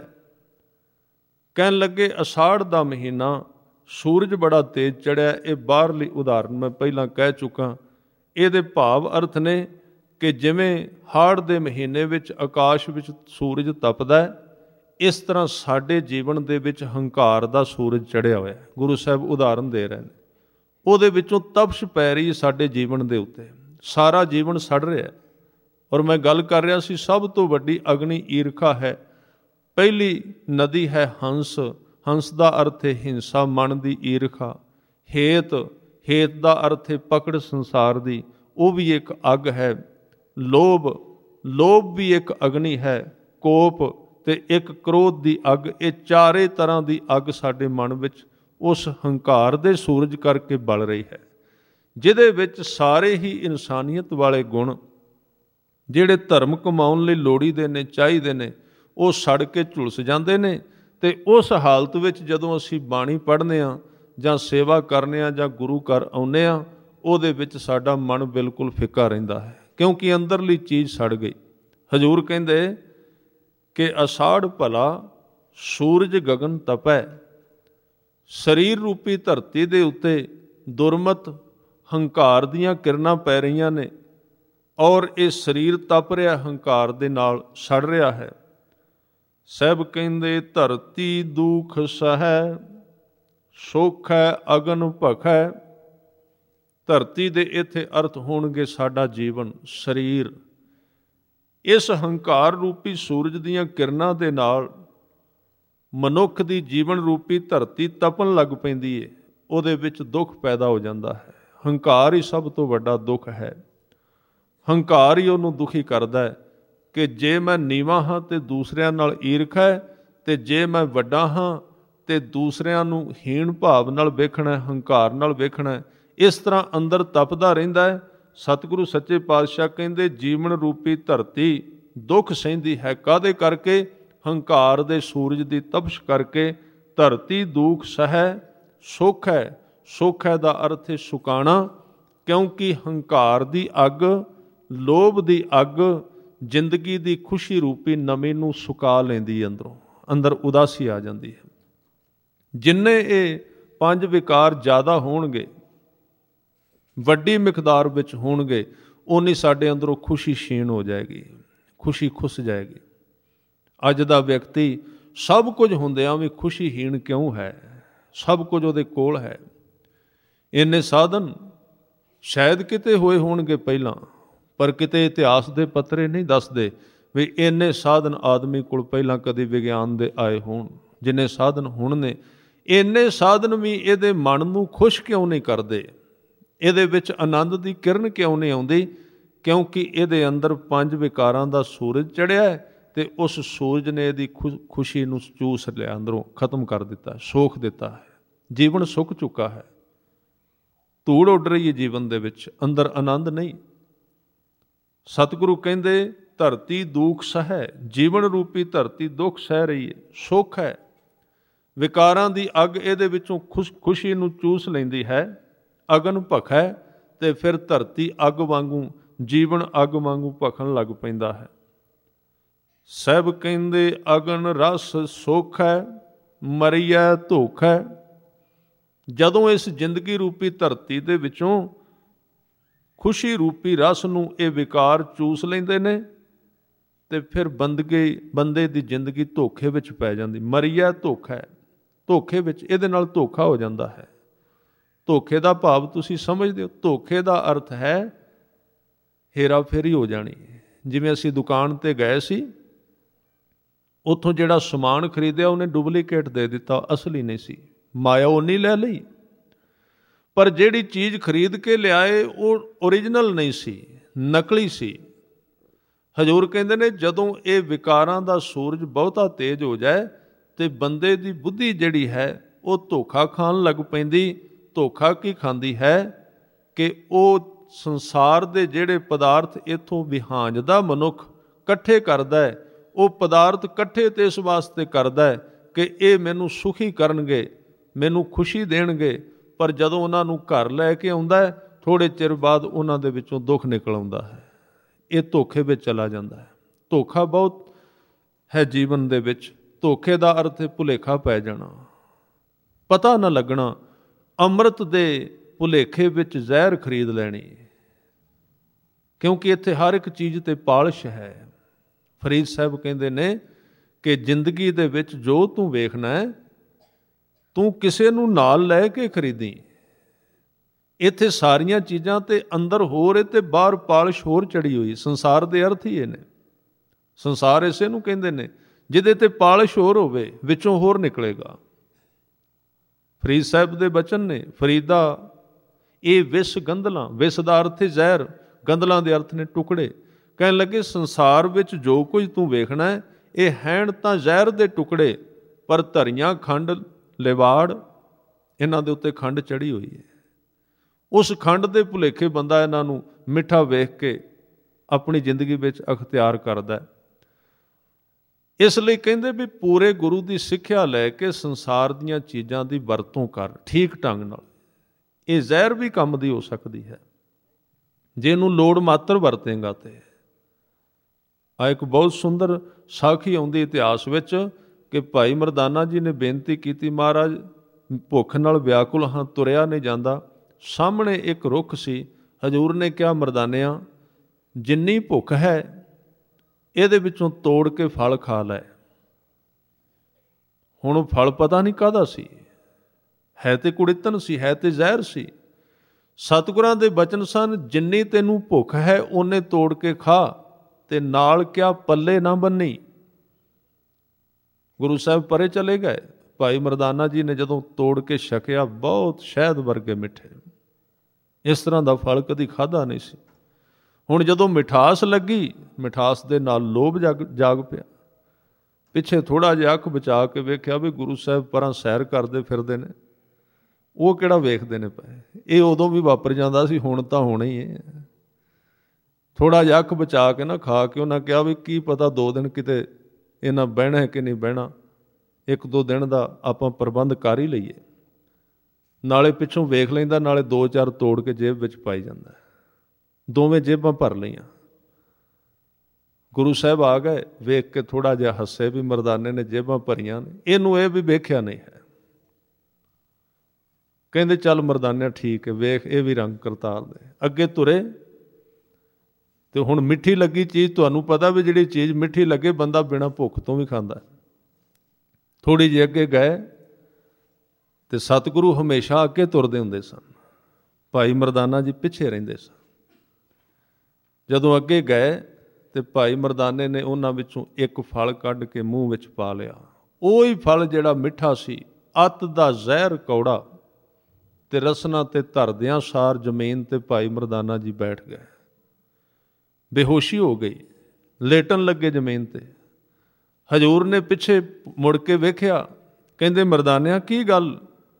ਕਹਿਣ ਲੱਗੇ ਅਸਾੜ ਦਾ ਮਹੀਨਾ ਸੂਰਜ ਬੜਾ ਤੇਜ਼ ਚੜ੍ਹਿਆ। ਇਹ ਬਾਹਰਲੀ ਉਦਾਹਰਨ ਮੈਂ ਪਹਿਲਾਂ ਕਹਿ ਚੁੱਕਾ। ਇਹਦੇ ਭਾਵ ਅਰਥ ਨੇ ਕਿ ਜਿਵੇਂ ਹਾੜ ਦੇ ਮਹੀਨੇ ਵਿੱਚ ਆਕਾਸ਼ ਵਿੱਚ ਸੂਰਜ ਤਪਦਾ ਹੈ, ਇਸ ਤਰ੍ਹਾਂ ਸਾਡੇ ਜੀਵਨ ਦੇ ਵਿੱਚ ਹੰਕਾਰ ਦਾ ਸੂਰਜ ਚੜ੍ਹਿਆ ਹੋਇਆ। ਗੁਰੂ ਸਾਹਿਬ ਉਦਾਹਰਨ ਦੇ ਰਹੇ ਨੇ, ਉਹਦੇ ਵਿੱਚੋਂ ਤਪਸ਼ ਪੈ ਰਹੀ ਸਾਡੇ ਜੀਵਨ ਦੇ ਉੱਤੇ, ਸਾਰਾ ਜੀਵਨ ਸੜ ਰਿਹਾ। ਔਰ ਮੈਂ ਗੱਲ ਕਰ ਰਿਹਾ ਸੀ, ਸਭ ਤੋਂ ਵੱਡੀ ਅਗਨੀ ਈਰਖਾ ਹੈ। ਪਹਿਲੀ ਨਦੀ ਹੈ ਹੰਸ। ਹੰਸ ਦਾ ਅਰਥ ਹੈ ਹਿੰਸਾ, ਮਨ ਦੀ ਈਰਖਾ। ਹੇਤ, ਹੇਤ ਦਾ ਅਰਥ ਹੈ ਪਕੜ ਸੰਸਾਰ ਦੀ, ਉਹ ਵੀ ਇੱਕ ਅੱਗ ਹੈ। ਲੋਭ, ਲੋਭ ਵੀ ਇੱਕ ਅਗਨੀ ਹੈ। ਕੋਪ ਤੇ ਇੱਕ ਕ੍ਰੋਧ ਦੀ ਅੱਗ। ਇਹ ਚਾਰੇ ਤਰ੍ਹਾਂ ਦੀ ਅੱਗ ਸਾਡੇ ਮਨ ਵਿੱਚ ਉਸ ਹੰਕਾਰ ਦੇ ਸੂਰਜ ਕਰਕੇ ਬਲ ਰਹੀ ਹੈ, ਜਿਹਦੇ ਵਿੱਚ ਸਾਰੇ ਹੀ ਇਨਸਾਨੀਅਤ ਵਾਲੇ ਗੁਣ ਜਿਹੜੇ ਧਰਮ ਕਮਾਉਣ ਲਈ ਲੋੜੀਦੇ ਨੇ, ਚਾਹੀਦੇ ਨੇ, ਉਹ ਸੜ ਕੇ ਝੁਲਸ ਜਾਂਦੇ ਨੇ। ਤੇ ਉਸ ਹਾਲਤ ਵਿੱਚ ਜਦੋਂ ਅਸੀਂ ਬਾਣੀ ਪੜ੍ਹਨੇ ਆ ਜਾਂ ਸੇਵਾ ਕਰਨੇ ਆ ਜਾਂ ਗੁਰੂ ਘਰ ਆਉਂਦੇ ਆ, ਉਹਦੇ ਵਿੱਚ ਸਾਡਾ ਮਨ ਬਿਲਕੁਲ ਫਿੱਕਾ ਰਹਿੰਦਾ ਹੈ, ਕਿਉਂਕਿ ਅੰਦਰਲੀ ਚੀਜ਼ ਸੜ ਗਈ। ਹਜ਼ੂਰ ਕਹਿੰਦੇ ਕਿ ਅਸਾੜ ਭਲਾ ਸੂਰਜ ਗਗਨ ਤਪੈ, ਸਰੀਰ ਰੂਪੀ ਧਰਤੀ ਦੇ ਉੱਤੇ ਦੁਰਮਤ ਹੰਕਾਰ ਦੀਆਂ ਕਿਰਨਾਂ ਪੈ ਰਹੀਆਂ ਨੇ, ਔਰ ਇਹ ਸਰੀਰ ਤਪ ਰਿਹਾ, ਹੰਕਾਰ ਦੇ ਨਾਲ ਸੜ ਰਿਹਾ ਹੈ। ਸਭ ਕਹਿੰਦੇ ਧਰਤੀ ਦੁਖ ਸਹੈ, ਸੁਖ ਹੈ ਅਗਨ ਭਖੈ। ਧਰਤੀ ਦੇ ਇੱਥੇ ਅਰਥ ਹੋਣਗੇ ਸਾਡਾ ਜੀਵਨ, ਸਰੀਰ। ਇਸ ਹੰਕਾਰ ਰੂਪੀ ਸੂਰਜ ਦੀਆਂ ਕਿਰਨਾਂ ਦੇ ਨਾਲ ਮਨੁੱਖ ਦੀ ਜੀਵਨ ਰੂਪੀ ਧਰਤੀ ਤਪਣ ਲੱਗ ਪੈਂਦੀ ਏ, ਉਹਦੇ ਵਿੱਚ ਦੁੱਖ ਪੈਦਾ ਹੋ ਜਾਂਦਾ ਹੈ। ਹੰਕਾਰ ਹੀ ਸਭ ਤੋਂ ਵੱਡਾ ਦੁੱਖ ਹੈ। ਹੰਕਾਰ ਹੀ ਉਹਨੂੰ ਦੁਖੀ ਕਰਦਾ ਹੈ ਕਿ ਜੇ ਮੈਂ ਨੀਵਾਂ ਹਾਂ ਤੇ ਦੂਸਰਿਆਂ ਨਾਲ ਈਰਖਾ ਹੈ, ਤੇ ਜੇ ਮੈਂ ਵੱਡਾ ਹਾਂ ਤੇ ਦੂਸਰਿਆਂ ਨੂੰ ਹੀਣ ਭਾਵ ਨਾਲ ਵੇਖਣਾ, ਹੰਕਾਰ ਨਾਲ ਵੇਖਣਾ। ਇਸ ਤਰ੍ਹਾਂ ਅੰਦਰ ਤਪਦਾ ਰਹਿੰਦਾ ਹੈ। ਸਤਿਗੁਰੂ ਸੱਚੇ ਪਾਤਸ਼ਾਹ ਕਹਿੰਦੇ ਜੀਵਨ ਰੂਪੀ ਧਰਤੀ ਦੁੱਖ ਸਹਿੰਦੀ ਹੈ। ਕਾਹਦੇ ਕਰਕੇ? ਹੰਕਾਰ ਦੇ ਸੂਰਜ ਦੀ ਤਪਸ਼ ਕਰਕੇ। ਧਰਤੀ ਦੁੱਖ ਸਹੈ, ਸੁੱਖ ਹੈ। ਸੁੱਖ ਹੈ ਦਾ ਅਰਥ ਹੈ ਸੁਕਾਣਾ, ਕਿਉਂਕਿ ਹੰਕਾਰ ਦੀ ਅੱਗ, ਲੋਭ ਦੀ ਅੱਗ ਜ਼ਿੰਦਗੀ ਦੀ ਖੁਸ਼ੀ ਰੂਪੀ ਨਮੀ ਨੂੰ ਸੁਕਾ ਲੈਂਦੀ ਹੈ। ਅੰਦਰੋਂ ਅੰਦਰ ਉਦਾਸੀ ਆ ਜਾਂਦੀ ਹੈ। ਜਿੰਨੇ ਇਹ ਪੰਜ ਵਿਕਾਰ ਜ਼ਿਆਦਾ ਹੋਣਗੇ, ਵੱਡੀ ਮਿਕਦਾਰ ਵਿੱਚ ਹੋਣਗੇ, ਉਨੀ ਸਾਡੇ ਅੰਦਰੋਂ ਖੁਸ਼ੀ ਛੀਣ ਹੋ ਜਾਏਗੀ, ਖੁਸ਼ੀ ਖੁੱਸ ਜਾਏਗੀ। ਅੱਜ ਦਾ ਵਿਅਕਤੀ ਸਭ ਕੁਝ ਹੁੰਦਿਆਂ ਵੀ ਖੁਸ਼ੀਹੀਣ ਕਿਉਂ ਹੈ? ਸਭ ਕੁਝ ਉਹਦੇ ਕੋਲ ਹੈ। ਇੰਨੇ ਸਾਧਨ ਸ਼ਾਇਦ ਕਿਤੇ ਹੋਏ ਹੋਣਗੇ ਪਹਿਲਾਂ, ਪਰ ਕਿਤੇ ਇਤਿਹਾਸ ਦੇ ਪੱਤਰੇ ਨਹੀਂ ਦੱਸਦੇ ਵੀ ਇੰਨੇ ਸਾਧਨ ਆਦਮੀ ਕੋਲ ਪਹਿਲਾਂ ਕਦੇ ਵਿਗਿਆਨ ਦੇ ਆਏ ਹੋਣ ਜਿੰਨੇ ਸਾਧਨ ਹੁਣ ਨੇ। ਇੰਨੇ ਸਾਧਨ ਵੀ ਇਹਦੇ ਮਨ ਨੂੰ ਖੁਸ਼ ਕਿਉਂ ਨਹੀਂ ਕਰਦੇ? ਇਹਦੇ ਵਿੱਚ ਆਨੰਦ ਦੀ ਕਿਰਨ ਕਿਉਂ ਨਹੀਂ ਆਉਂਦੀ? ਕਿਉਂਕਿ ਇਹਦੇ ਅੰਦਰ ਪੰਜ ਵਿਕਾਰਾਂ ਦਾ ਸੂਰਜ ਚੜ੍ਹਿਆ ਤੇ ਉਸ ਸੂਰਜ ਨੇ ਇਹਦੀ ਖੁਸ਼ੀ ਨੂੰ ਚੂਸ ਲਿਆ, ਅੰਦਰੋਂ ਖਤਮ ਕਰ ਦਿੱਤਾ, ਸੋਖ ਦਿੱਤਾ ਹੈ। ਜੀਵਨ ਸੁੱਕ ਚੁੱਕਾ ਹੈ, ਧੂੜ ਉੱਡ ਰਹੀ ਹੈ ਜੀਵਨ ਦੇ ਵਿੱਚ, ਅੰਦਰ ਆਨੰਦ ਨਹੀਂ। ਸਤਿਗੁਰੂ ਕਹਿੰਦੇ ਧਰਤੀ ਦੁੱਖ ਸਹੈ, ਜੀਵਨ ਰੂਪੀ ਧਰਤੀ ਦੁੱਖ ਸਹਿ ਰਹੀ ਹੈ, ਸੁੱਖ ਹੈ। ਵਿਕਾਰਾਂ ਦੀ ਅੱਗ ਇਹਦੇ ਵਿੱਚੋਂ ਖੁਸ਼ ਖੁਸ਼ੀ ਨੂੰ ਚੂਸ ਲੈਂਦੀ ਹੈ। ਅਗਨ ਭਖੈ, ਤੇ ਫਿਰ ਧਰਤੀ ਅੱਗ ਵਾਂਗੂ, ਜੀਵਨ ਅੱਗ ਵਾਂਗੂ ਭਖਣ ਲੱਗ ਪੈਂਦਾ ਹੈ। ਸਭ ਕਹਿੰਦੇ ਅਗਨ ਰਸ ਸੁੱਖ ਹੈ, ਮਰੀਐ ਧੋਖ ਹੈ। ਜਦੋਂ ਇਸ ਜ਼ਿੰਦਗੀ ਰੂਪੀ ਧਰਤੀ ਦੇ ਵਿੱਚੋਂ ਖੁਸ਼ੀ ਰੂਪੀ ਰਸ ਨੂੰ ਇਹ ਵਿਕਾਰ ਚੂਸ ਲੈਂਦੇ ਨੇ, ਤੇ ਫਿਰ ਬੰਦਗੇ ਬੰਦੇ ਦੀ ਜ਼ਿੰਦਗੀ ਧੋਖੇ ਵਿੱਚ ਪੈ ਜਾਂਦੀ। ਮਰੀਐ ਧੋਖ ਹੈ, ਧੋਖੇ ਵਿੱਚ, ਇਹਦੇ ਨਾਲ ਧੋਖਾ ਹੋ ਜਾਂਦਾ ਹੈ। ਧੋਖੇ ਦਾ ਭਾਵ ਤੁਸੀਂ ਸਮਝਦੇ ਹੋ? ਧੋਖੇ ਦਾ ਅਰਥ ਹੈ ਹੇਰਾ ਫੇਰੀ ਹੋ ਜਾਣੀ। ਜਿਵੇਂ ਅਸੀਂ ਦੁਕਾਨ ਤੇ ਗਏ ਸੀ, ਉੱਥੋਂ ਜਿਹੜਾ ਸਮਾਨ ਖਰੀਦਿਆ ਉਹਨੇ ਡੁਪਲੀਕੇਟ ਦੇ ਦਿੱਤਾ, ਅਸਲੀ ਨਹੀਂ ਸੀ। ਮਾਇਆ ਉਨੀ ਲੈ ਲਈ, ਪਰ ਜਿਹੜੀ ਚੀਜ਼ ਖਰੀਦ ਕੇ ਲਿਆਏ ਉਹ ਓਰੀਜਨਲ ਨਹੀਂ ਸੀ, ਨਕਲੀ ਸੀ। ਹਜ਼ੂਰ ਕਹਿੰਦੇ ਨੇ ਜਦੋਂ ਇਹ ਵਿਕਾਰਾਂ ਦਾ ਸੂਰਜ ਬਹੁਤਾ ਤੇਜ਼ ਹੋ ਜਾਏ ਤੇ ਬੰਦੇ ਦੀ ਬੁੱਧੀ ਜਿਹੜੀ ਹੈ ਉਹ ਧੋਖਾ ਖਾਣ ਲੱਗ ਪੈਂਦੀ। ਧੋਖਾ ਕੀ ਖਾਂਦੀ ਹੈ ਕਿ ਉਹ ਸੰਸਾਰ ਦੇ ਜਿਹੜੇ ਪਦਾਰਥ ਇੱਥੋਂ ਵਿਹਾਂਜਦਾ ਮਨੁੱਖ ਇਕੱਠੇ ਕਰਦਾ ਹੈ, ਉਹ ਪਦਾਰਥ ਇਕੱਠੇ ਤੇ ਇਸ ਵਾਸਤੇ ਕਰਦਾ ਹੈ ਕਿ ਇਹ ਮੈਨੂੰ ਸੁਖੀ ਕਰਨਗੇ, ਮੈਨੂੰ ਖੁਸ਼ੀ ਦੇਣਗੇ। ਪਰ ਜਦੋਂ ਉਹਨਾਂ ਨੂੰ ਘਰ ਲੈ ਕੇ ਆਉਂਦਾ ਹੈ, ਥੋੜ੍ਹੇ ਚਿਰ ਬਾਅਦ ਉਹਨਾਂ ਦੇ ਵਿੱਚੋਂ ਦੁੱਖ ਨਿਕਲ ਆਉਂਦਾ ਹੈ। ਇਹ ਧੋਖੇ ਵਿੱਚ ਚਲਾ ਜਾਂਦਾ ਹੈ। ਧੋਖਾ ਬਹੁਤ ਹੈ ਜੀਵਨ ਦੇ ਵਿੱਚ। ਧੋਖੇ ਦਾ ਅਰਥ ਹੈ ਭੁਲੇਖਾ ਪੈ ਜਾਣਾ, ਪਤਾ ਨਾ ਲੱਗਣਾ। ਅੰਮ੍ਰਿਤ ਦੇ ਭੁਲੇਖੇ ਵਿੱਚ ਜ਼ਹਿਰ ਖਰੀਦ ਲੈਣੀ, ਕਿਉਂਕਿ ਇੱਥੇ ਹਰ ਇੱਕ ਚੀਜ਼ ਤੇ ਪਾਲਿਸ਼ ਹੈ। ਫਰੀਦ ਸਾਹਿਬ ਕਹਿੰਦੇ ਨੇ ਕਿ ਜ਼ਿੰਦਗੀ ਦੇ ਵਿੱਚ ਜੋ ਤੂੰ ਵੇਖਣਾ ਹੈ, ਤੂੰ ਕਿਸੇ ਨੂੰ ਨਾਲ ਲੈ ਕੇ ਖਰੀਦੀ। ਇੱਥੇ ਸਾਰੀਆਂ ਚੀਜ਼ਾਂ ਤੇ ਅੰਦਰ ਹੋਰ ਤੇ ਬਾਹਰ ਪਾਲਿਸ਼ ਹੋਰ ਚੜੀ ਹੋਈ। ਸੰਸਾਰ ਦੇ ਅਰਥ ਹੀ ਇਹ ਨੇ। ਸੰਸਾਰ ਇਸੇ ਨੂੰ ਕਹਿੰਦੇ ਨੇ ਜਿਹਦੇ ਤੇ ਪਾਲਿਸ਼ ਹੋਰ ਹੋਵੇ, ਵਿੱਚੋਂ ਹੋਰ ਨਿਕਲੇਗਾ। ਫਰੀਦ ਸਾਹਿਬ ਦੇ ਬਚਨ ਨੇ, ਫਰੀਦਾ ਇਹ ਵਿਸ ਗੰਧਲਾਂ, ਵਿਸ ਦਾ ਅਰਥ ਹੈ ਜ਼ਹਿਰ, ਗੰਧਲਾਂ ਦੇ ਅਰਥ ਨੇ ਟੁਕੜੇ। ਕਹਿਣ ਲੱਗੇ ਸੰਸਾਰ ਵਿੱਚ ਜੋ ਕੁਝ ਤੂੰ ਵੇਖਣਾ ਹੈ, ਇਹ ਹੈਣ ਤਾਂ ਜ਼ਹਿਰ ਦੇ ਟੁਕੜੇ, ਪਰ ਧਰੀਆਂ ਖੰਡ ਲਿਵਾੜ, ਇਹਨਾਂ ਦੇ ਉੱਤੇ ਖੰਡ ਚੜ੍ਹੀ ਹੋਈ ਹੈ। ਉਸ ਖੰਡ ਦੇ ਭੁਲੇਖੇ ਬੰਦਾ ਇਹਨਾਂ ਨੂੰ ਮਿੱਠਾ ਵੇਖ ਕੇ ਆਪਣੀ ਜ਼ਿੰਦਗੀ ਵਿੱਚ ਅਖਤਿਆਰ ਕਰਦਾ। ਇਸ ਲਈ ਕਹਿੰਦੇ ਵੀ ਪੂਰੇ ਗੁਰੂ ਦੀ ਸਿੱਖਿਆ ਲੈ ਕੇ ਸੰਸਾਰ ਦੀਆਂ ਚੀਜ਼ਾਂ ਦੀ ਵਰਤੋਂ ਕਰ ਠੀਕ ਢੰਗ ਨਾਲ। ਇਹ ਜ਼ਹਿਰ ਵੀ ਕੰਮ ਦੀ ਹੋ ਸਕਦੀ ਹੈ ਜੇ ਇਹਨੂੰ ਲੋੜ ਮਾਤਰ ਵਰਤੇਂਗਾ। ਤੇ ਆ ਇੱਕ ਬਹੁਤ ਸੁੰਦਰ ਸਾਖੀ ਆਉਂਦੀ ਇਤਿਹਾਸ ਵਿੱਚ ਕਿ ਭਾਈ ਮਰਦਾਨਾ ਜੀ ਨੇ ਬੇਨਤੀ ਕੀਤੀ, ਮਹਾਰਾਜ ਭੁੱਖ ਨਾਲ ਵਿਆਕੁਲ ਹਾਂ, ਤੁਰਿਆ ਨਹੀਂ ਜਾਂਦਾ। ਸਾਹਮਣੇ ਇੱਕ ਰੁੱਖ ਸੀ। ਹਜ਼ੂਰ ਨੇ ਕਿਹਾ, ਮਰਦਾਨਿਆਂ ਜਿੰਨੀ ਭੁੱਖ ਹੈ ਇਹਦੇ ਵਿੱਚੋਂ ਤੋੜ ਕੇ ਫਲ ਖਾ ਲੈ। ਹੁਣ ਉਹ ਫਲ ਪਤਾ ਨਹੀਂ ਕਾਹਦਾ ਸੀ, ਹੈ ਤੇ ਕੁੜਿੱਤਨ ਸੀ, ਹੈ ਤੇ ਜ਼ਹਿਰ ਸੀ। ਸਤਿਗੁਰਾਂ ਦੇ ਬਚਨ ਸਨ, ਜਿੰਨੀ ਤੈਨੂੰ ਭੁੱਖ ਹੈ ਓਨੇ ਤੋੜ ਕੇ ਖਾ, ਤੇ ਨਾਲ ਕਿਆ ਪੱਲੇ ਨਾ ਬੰਨੀ। ਗੁਰੂ ਸਾਹਿਬ ਪਰੇ ਚਲੇ ਗਏ। ਭਾਈ ਮਰਦਾਨਾ ਜੀ ਨੇ ਜਦੋਂ ਤੋੜ ਕੇ ਛਕਿਆ, ਬਹੁਤ ਸ਼ਹਿਦ ਵਰਗੇ ਮਿੱਠੇ, ਇਸ ਤਰ੍ਹਾਂ ਦਾ ਫਲ ਕਦੀ ਖਾਧਾ ਨਹੀਂ ਸੀ। ਹੁਣ ਜਦੋਂ ਮਿਠਾਸ ਲੱਗੀ, ਮਿਠਾਸ ਦੇ ਨਾਲ ਲੋਭ ਜਾਗ ਜਾਗ ਪਿਆ। ਪਿੱਛੇ ਥੋੜ੍ਹਾ ਜਿਹਾ ਅੱਖ ਬਚਾ ਕੇ ਵੇਖਿਆ ਵੀ ਗੁਰੂ ਸਾਹਿਬ ਪਰਾਂ ਸੈਰ ਕਰਦੇ ਫਿਰਦੇ ਨੇ, ਉਹ ਕਿਹੜਾ ਵੇਖਦੇ ਨੇ ਪਏ। ਇਹ ਉਦੋਂ ਵੀ ਵਾਪਰ ਜਾਂਦਾ ਸੀ, ਹੁਣ ਤਾਂ ਹੋਣਾ ਹੀ ਹੈ। ਥੋੜ੍ਹਾ ਜਿਹਾ ਅੱਖ ਬਚਾ ਕੇ ਨਾ ਖਾ ਕੇ ਉਹਨਾਂ ਕਿਹਾ ਵੀ ਕੀ ਪਤਾ ਦੋ ਦਿਨ ਕਿਤੇ ਇਹਨਾਂ ਬਹਿਣਾ ਹੈ ਕਿ ਨਹੀਂ ਬਹਿਣਾ, ਇੱਕ ਦੋ ਦਿਨ ਦਾ ਆਪਾਂ ਪ੍ਰਬੰਧ ਕਰ ਹੀ ਲਈਏ। ਨਾਲੇ ਪਿੱਛੋਂ ਵੇਖ ਲੈਂਦਾ, ਨਾਲੇ ਦੋ ਚਾਰ ਤੋੜ ਕੇ ਜੇਬ ਵਿੱਚ ਪਾਈ ਜਾਂਦਾ। ਦੋਵੇਂ ਜੇਬਾਂ ਭਰ ਲਈਆਂ। ਗੁਰੂ ਸਾਹਿਬ ਆ ਗਏ, ਵੇਖ ਕੇ ਥੋੜ੍ਹਾ ਜਿਹਾ ਹੱਸੇ ਵੀ ਮਰਦਾਨੇ ਨੇ ਜੇਬਾਂ ਭਰੀਆਂ ਨੇ, ਇਹਨੂੰ ਇਹ ਵੀ ਵੇਖਿਆ ਨਹੀਂ ਹੈ। ਕਹਿੰਦੇ ਚੱਲ ਮਰਦਾਨਿਆਂ ਠੀਕ ਹੈ, ਵੇਖ ਇਹ ਵੀ ਰੰਗ ਕਰਤਾਰ ਦੇ। ਅੱਗੇ ਤੁਰੇ ਤੇ ਹੁਣ ਮਿੱਠੀ ਲੱਗੀ ਚੀਜ਼, ਤੁਹਾਨੂੰ ਪਤਾ ਵੀ ਜਿਹੜੀ ਚੀਜ਼ ਮਿੱਠੀ ਲੱਗੇ ਬੰਦਾ ਬਿਨਾਂ ਭੁੱਖ ਤੋਂ ਵੀ ਖਾਂਦਾ। ਥੋੜ੍ਹੀ ਜਿਹੀ ਅੱਗੇ ਗਏ ਤੇ ਸਤਿਗੁਰੂ ਹਮੇਸ਼ਾ ਅੱਗੇ ਤੁਰਦੇ ਹੁੰਦੇ ਸਨ, ਭਾਈ ਮਰਦਾਨਾ ਜੀ ਪਿੱਛੇ ਰਹਿੰਦੇ ਸਨ। ਜਦੋਂ ਅੱਗੇ ਗਏ ਤੇ ਭਾਈ ਮਰਦਾਨੇ ਨੇ ਉਹਨਾਂ ਵਿੱਚੋਂ ਇੱਕ ਫਲ ਕੱਢ ਕੇ ਮੂੰਹ ਵਿੱਚ ਪਾ ਲਿਆ। ਉਹੀ ਫਲ ਜਿਹੜਾ ਮਿੱਠਾ ਸੀ, ਅੱਤ ਦਾ ਜ਼ਹਿਰ ਕੌੜਾ, ਤੇ ਰਸਨਾ ਤੇ ਧਰਦਿਆਂ ਸਾਰ ਜ਼ਮੀਨ ਤੇ ਭਾਈ ਮਰਦਾਨਾ ਜੀ ਬੈਠ ਗਏ। ਬੇਹੋਸ਼ੀ ਹੋ ਗਈ, ਲੇਟਣ ਲੱਗੇ ਜ਼ਮੀਨ ਤੇ। ਹਜ਼ੂਰ ਨੇ ਪਿੱਛੇ ਮੁੜ ਕੇ ਵੇਖਿਆ, ਕਹਿੰਦੇ ਮਰਦਾਨਿਆਂ ਕੀ ਗੱਲ?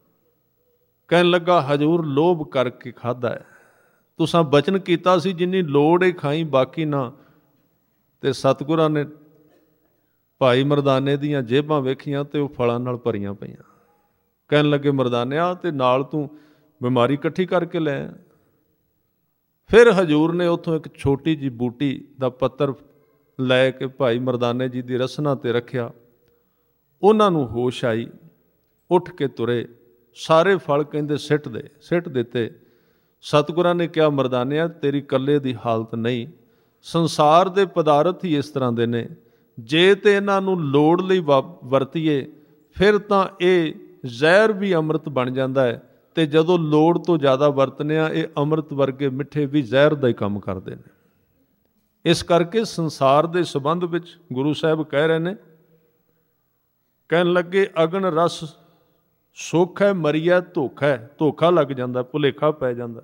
ਕਹਿਣ ਲੱਗਾ, ਹਜ਼ੂਰ ਲੋਭ ਕਰਕੇ ਖਾਧਾ ਹੈ। ਤੁਸਾਂ ਬਚਨ ਕੀਤਾ ਸੀ ਜਿੰਨੀ ਲੋੜ ਹੈ ਖਾਈ, ਬਾਕੀ ਨਾ। ਤੇ ਸਤਿਗੁਰਾਂ ਨੇ ਭਾਈ ਮਰਦਾਨੇ ਦੀਆਂ ਜੇਬਾਂ ਵੇਖੀਆਂ ਤੇ ਉਹ ਫਲਾਂ ਨਾਲ ਭਰੀਆਂ ਪਈਆਂ। ਕਹਿਣ ਲੱਗੇ ਮਰਦਾਨਿਆਂ ਤੇ ਨਾਲ ਤੂੰ ਬਿਮਾਰੀ ਇਕੱਠੀ ਕਰਕੇ ਲੈ। ਫਿਰ ਹਜ਼ੂਰ ਨੇ ਉੱਥੋਂ ਇੱਕ ਛੋਟੀ ਜਿਹੀ ਬੂਟੀ ਦਾ ਪੱਤਰ ਲੈ ਕੇ ਭਾਈ ਮਰਦਾਨੇ ਜੀ ਦੀ ਰਸਨਾ ਤੇ ਰੱਖਿਆ। ਉਹਨਾਂ ਨੂੰ ਹੋਸ਼ ਆਈ, ਉੱਠ ਕੇ ਤੁਰੇ। ਸਾਰੇ ਫਲ ਕਹਿੰਦੇ ਸਿੱਟ ਦੇ ਸਿੱਟ ਦਿੱਤੇ। ਸਤਿਗੁਰਾਂ ਨੇ ਕਿਹਾ, ਮਰਦਾਨਿਆਂ ਤੇਰੀ ਇਕੱਲੇ ਦੀ ਹਾਲਤ ਨਹੀਂ, ਸੰਸਾਰ ਦੇ ਪਦਾਰਥ ਹੀ ਇਸ ਤਰ੍ਹਾਂ ਦੇ ਨੇ। ਜੇ ਤੇ ਇਹਨਾਂ ਨੂੰ ਲੋੜ ਲਈ ਵਰਤੀਏ ਫਿਰ ਤਾਂ ਇਹ ਜ਼ਹਿਰ ਵੀ ਅੰਮ੍ਰਿਤ ਬਣ ਜਾਂਦਾ ਹੈ, ਤੇ ਜਦੋਂ ਲੋੜ ਤੋਂ ਜ਼ਿਆਦਾ ਵਰਤਨੇ ਆ ਇਹ ਅੰਮ੍ਰਿਤ ਵਰਗੇ ਮਿੱਠੇ ਵੀ ਜ਼ਹਿਰ ਦਾ ਹੀ ਕੰਮ ਕਰਦੇ ਨੇ। ਇਸ ਕਰਕੇ ਸੰਸਾਰ ਦੇ ਸੰਬੰਧ ਵਿੱਚ ਗੁਰੂ ਸਾਹਿਬ ਕਹਿ ਰਹੇ ਨੇ, ਕਹਿਣ ਲੱਗੇ ਅਗਨ ਰਸ ਸੁੱਖ ਹੈ, ਮਰੀਆ ਧੋਖਾ ਹੈ। ਧੋਖਾ ਲੱਗ ਜਾਂਦਾ, ਭੁਲੇਖਾ ਪੈ ਜਾਂਦਾ।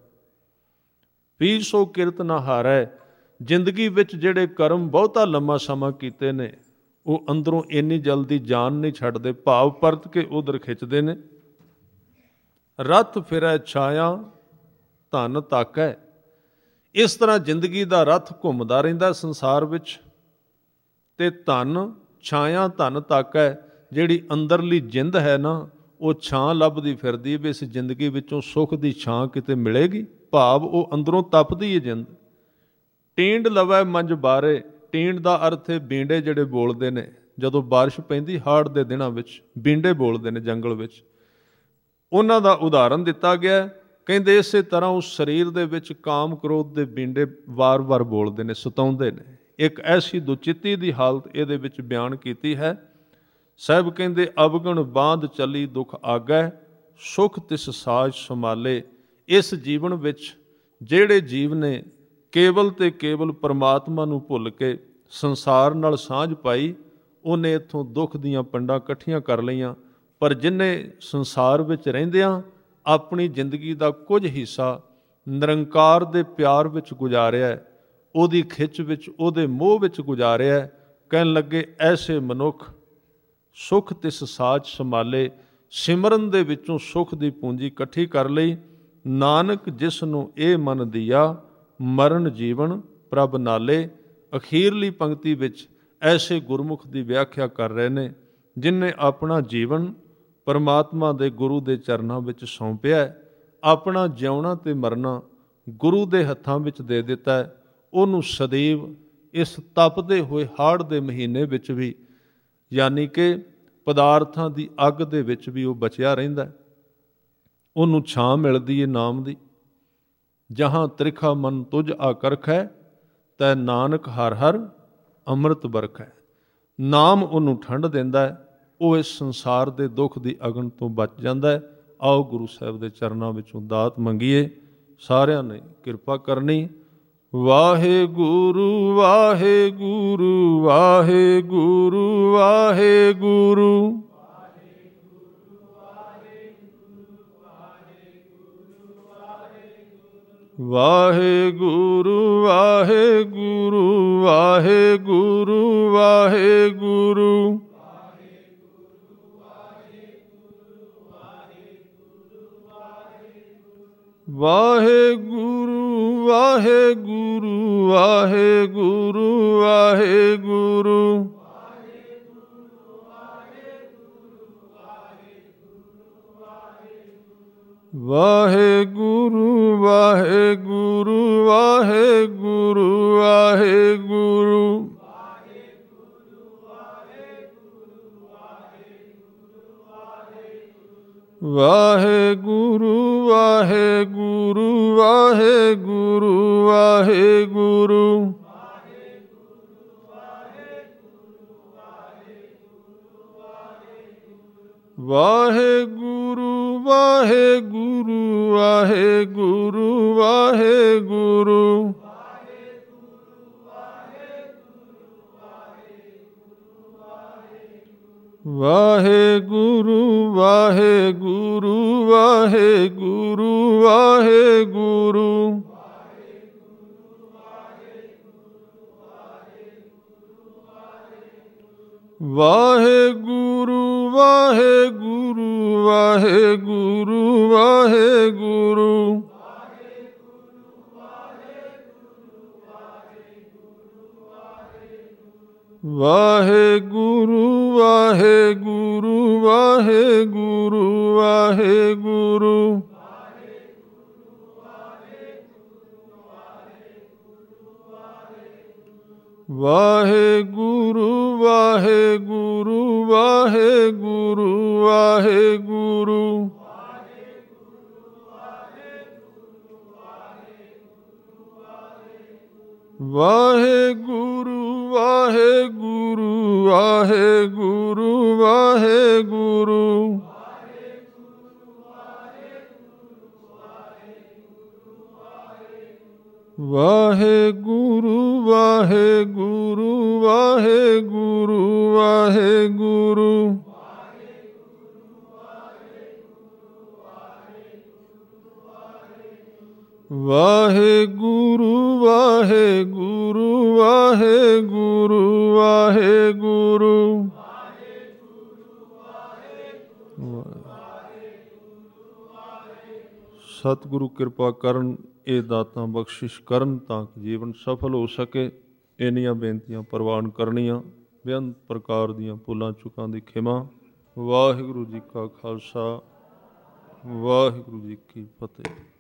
ਪੀ ਸੋ ਕਿਰਤ ਨਾ ਹਾਰੈ। ਜ਼ਿੰਦਗੀ ਵਿੱਚ ਜਿਹੜੇ ਕਰਮ ਬਹੁਤਾ ਲੰਮਾ ਸਮਾਂ ਕੀਤੇ ਨੇ ਉਹ ਅੰਦਰੋਂ ਇੰਨੀ ਜਲਦੀ ਜਾਨ ਨਹੀਂ ਛੱਡਦੇ, ਭਾਵ ਪਰਤ ਕੇ ਉਧਰ ਖਿੱਚਦੇ ਨੇ। ਰਥ ਫਿਰੈ ਛਾਇਆ ਧਨ ਤਾਕੈ। ਇਸ ਤਰ੍ਹਾਂ ਜ਼ਿੰਦਗੀ ਦਾ ਰਥ ਘੁੰਮਦਾ ਰਹਿੰਦਾ ਸੰਸਾਰ ਵਿੱਚ, ਤੇ ਧਨ ਛਾਇਆ ਧਨ ਤਾਕੈ। ਜਿਹੜੀ ਅੰਦਰਲੀ ਜਿੰਦ ਹੈ ਨਾ, ਉਹ ਛਾਂ ਲੱਭਦੀ ਫਿਰਦੀ ਵੀ ਇਸ ਜ਼ਿੰਦਗੀ ਵਿੱਚੋਂ ਸੁੱਖ ਦੀ ਛਾਂ ਕਿਤੇ ਮਿਲੇਗੀ, ਭਾਵ ਉਹ ਅੰਦਰੋਂ ਤਪਦੀ ਹੈ ਜਿੰਦ। ਟੀਂਡ ਲਵੈ ਮੰਜ ਬਾਰੇ। ਟੀਂਡ ਦਾ ਅਰਥ ਹੈ ਬੀਂਡੇ ਜਿਹੜੇ ਬੋਲਦੇ ਨੇ। ਜਦੋਂ ਬਾਰਿਸ਼ ਪੈਂਦੀ ਹਾੜ ਦੇ ਦਿਨਾਂ ਵਿੱਚ ਬੀਂਡੇ ਬੋਲਦੇ ਨੇ ਜੰਗਲ ਵਿੱਚ, ਉਹਨਾਂ ਦਾ ਉਦਾਹਰਨ ਦਿੱਤਾ ਗਿਆ। ਕਹਿੰਦੇ ਇਸੇ ਤਰ੍ਹਾਂ ਉਸ ਸਰੀਰ ਦੇ ਵਿੱਚ ਕਾਮ ਕ੍ਰੋਧ ਦੇ ਬੀਂਡੇ ਵਾਰ-ਵਾਰ ਬੋਲਦੇ ਨੇ, ਸਤਾਉਂਦੇ ਨੇ। ਇੱਕ ਐਸੀ ਦੁਚਿੱਤੀ ਦੀ ਹਾਲਤ ਇਹਦੇ ਵਿੱਚ ਬਿਆਨ ਕੀਤੀ ਹੈ। ਸਾਹਿਬ ਕਹਿੰਦੇ ਅਵਗਣ ਬਾਂਧ ਚੱਲੀ ਦੁੱਖ ਆਗੈ, ਸੁਖ ਤਿਸ ਸਾਜ ਸੰਭਾਲੇ। ਇਸ ਜੀਵਨ ਵਿੱਚ ਜਿਹੜੇ ਜੀਵ ਨੇ ਕੇਵਲ ਤੇ ਕੇਵਲ ਪਰਮਾਤਮਾ ਨੂੰ ਭੁੱਲ ਕੇ ਸੰਸਾਰ ਨਾਲ ਸਾਂਝ ਪਾਈ, ਉਹਨੇ ਇੱਥੋਂ ਦੁੱਖ ਦੀਆਂ ਪੰਡਾਂ ਇਕੱਠੀਆਂ ਕਰ ਲਈਆਂ। ਪਰ ਜਿਹਨੇ ਸੰਸਾਰ ਵਿੱਚ ਰਹਿੰਦਿਆਂ ਆਪਣੀ ਜ਼ਿੰਦਗੀ ਦਾ ਕੁਝ ਹਿੱਸਾ ਨਿਰੰਕਾਰ ਦੇ ਪਿਆਰ ਵਿੱਚ ਗੁਜ਼ਾਰਿਆ, ਉਹਦੀ ਖਿੱਚ ਵਿੱਚ, ਉਹਦੇ ਮੋਹ ਵਿੱਚ ਗੁਜ਼ਾਰਿਆ, ਕਹਿਣ ਲੱਗੇ ਐਸੇ ਮਨੁੱਖ ਸੁਖ ਤਿਸ ਸਾਜ ਸੰਭਾਲੇ। ਸਿਮਰਨ ਦੇ ਵਿੱਚੋਂ ਸੁਖ ਦੀ ਪੂੰਜੀ ਇਕੱਠੀ ਕਰ ਲਈ। ਨਾਨਕ ਜਿਸ ਨੂੰ ਇਹ ਮਨ ਦੀਆ, ਮਰਨ ਜੀਵਨ ਪ੍ਰਭ ਨਾਲੇ। ਅਖੀਰਲੀ ਪੰਕਤੀ ਵਿੱਚ ਐਸੇ ਗੁਰਮੁਖ ਦੀ ਵਿਆਖਿਆ ਕਰ ਰਹੇ ਨੇ ਜਿਨ੍ਹਾਂ ਆਪਣਾ ਜੀਵਨ ਪਰਮਾਤਮਾ ਦੇ ਗੁਰੂ ਦੇ ਚਰਨਾਂ ਵਿੱਚ ਸੌਂਪਿਆ, ਆਪਣਾ ਜਿਉਣਾ ਤੇ ਮਰਨਾ ਗੁਰੂ ਦੇ ਹੱਥਾਂ ਵਿੱਚ ਦੇ ਦਿੱਤਾ ਹੈ। ਉਹਨੂੰ ਸਦੀਵ ਇਸ ਤਪਦੇ ਹੋਏ ਹਾੜ ਦੇ ਮਹੀਨੇ ਵਿੱਚ ਵੀ, ਯਾਨੀ ਕਿ ਪਦਾਰਥਾਂ ਦੀ ਅੱਗ ਦੇ ਵਿੱਚ ਵੀ ਉਹ ਬਚਿਆ ਰਹਿੰਦਾ। ਉਹਨੂੰ ਛਾਂ ਮਿਲਦੀ ਹੈ ਨਾਮ ਦੀ। ਜਹਾਂ ਤ੍ਰਿਖਾ ਮਨ ਤੁਝ ਆਕਰਖੈ, ਤੈ ਨਾਨਕ ਹਰ ਹਰ ਅੰਮ੍ਰਿਤ ਬਰਖੈ। ਨਾਮ ਉਹਨੂੰ ਠੰਡ ਦਿੰਦਾ ਹੈ, ਉਹ ਇਸ ਸੰਸਾਰ ਦੇ ਦੁੱਖ ਦੀ ਅਗਨ ਤੋਂ ਬਚ ਜਾਂਦਾ ਹੈ। ਆਓ ਗੁਰੂ ਸਾਹਿਬ ਦੇ ਚਰਨਾਂ ਵਿੱਚੋਂ ਦਾਤ ਮੰਗੀਏ, ਸਾਰਿਆਂ ਨੇ ਕਿਰਪਾ ਕਰਨੀ। ਵਾਹਿਗੁਰੂ ਵਾਹਿਗੁਰੂ ਵਾਹਿਗੁਰੂ ਵਾਹਿਗੁਰੂ। ਵਾਹਿਗੁਰੂ ਵਾਹਿਗੁਰੂ ਵਾਹਿਗੁਰੂ ਵਾਹਿਗੁਰੂ। ਵਾਹਿਗੁਰੂ ਵਾਹਿਗੁਰੂ ਵਾਹਿਗੁਰੂ ਵਾਹਿਗੁਰੂ। ਵਾਹਿਗੁਰੂ ਵਾਹਿਗੁਰੂ ਵਾਹਿਗੁਰੂ ਵਾਹਿਗੁਰੂ। ਵਾਹਿਗੁਰੂ ਵਾਹਿਗੁਰੂ ਵਾਹਿਗੁਰੂ ਵਾਹਿਗੁਰੂ। ਵਾਹਿਗੁਰੂ ਵਾਹਿਗੁਰੂ ਵਾਹਿਗੁਰੂ ਵਾਹਿਗੁਰੂ। ਵਾਹਿਗੁਰੂ ਵਾਹਿਗੁਰੂ ਵਾਹਿਗੁਰੂ ਵਾਹਿਗੁਰੂ। ਵਾਹਿਗੁਰੂ ਵਾਹਿਗੁਰੂ ਵਾਹਿਗੁਰੂ ਵਾਹਿਗੁਰੂ। ਵਾਹਿਗੁਰੂ ਵਾਹਿਗੁਰੂ ਵਾਹਿਗੁਰੂ ਵਾਹਿਗੁਰੂ। ਵਾਹਿਗੁਰੂ ਵਾਹਿਗੁਰੂ ਵਾਹਿਗੁਰੂ ਵਾਹਿਗੁਰੂ। ਵਾਹਿਗੁਰੂ ਵਾਹਿਗੁਰੂ ਵਾਹਿਗੁਰੂ ਵਾਹਿਗੁਰੂ। ਵਾਹਿਗੁਰੂ ਵਾਹਿਗੁਰੂ ਵਾਹਿਗੁਰੂ ਵਾਹਿਗੁਰੂ। ਵਾਹਿਗੁਰੂ ਵਾਹਿਗੁਰੂ ਵਾਹਿਗੁਰੂ ਵਾਹਿਗੁਰੂ। ਸਤਿਗੁਰੂ ਕਿਰਪਾ ਕਰਨ, ਇਹ ਦਾਤਾਂ ਬਖਸ਼ਿਸ਼ ਕਰਨ ਤਾਂ ਕਿ ਜੀਵਨ ਸਫਲ ਹੋ ਸਕੇ। ਇੰਨੀਆਂ ਬੇਨਤੀਆਂ ਪ੍ਰਵਾਨ ਕਰਨੀਆਂ। ਬੇਅੰਤ ਪ੍ਰਕਾਰ ਦੀਆਂ ਭੁੱਲਾਂ ਚੁੱਕਾਂ ਦੀ ਖਿਮਾ। ਵਾਹਿਗੁਰੂ ਜੀ ਕਾ ਖਾਲਸਾ, ਵਾਹਿਗੁਰੂ ਜੀ ਕੀ ਫਤਿਹ।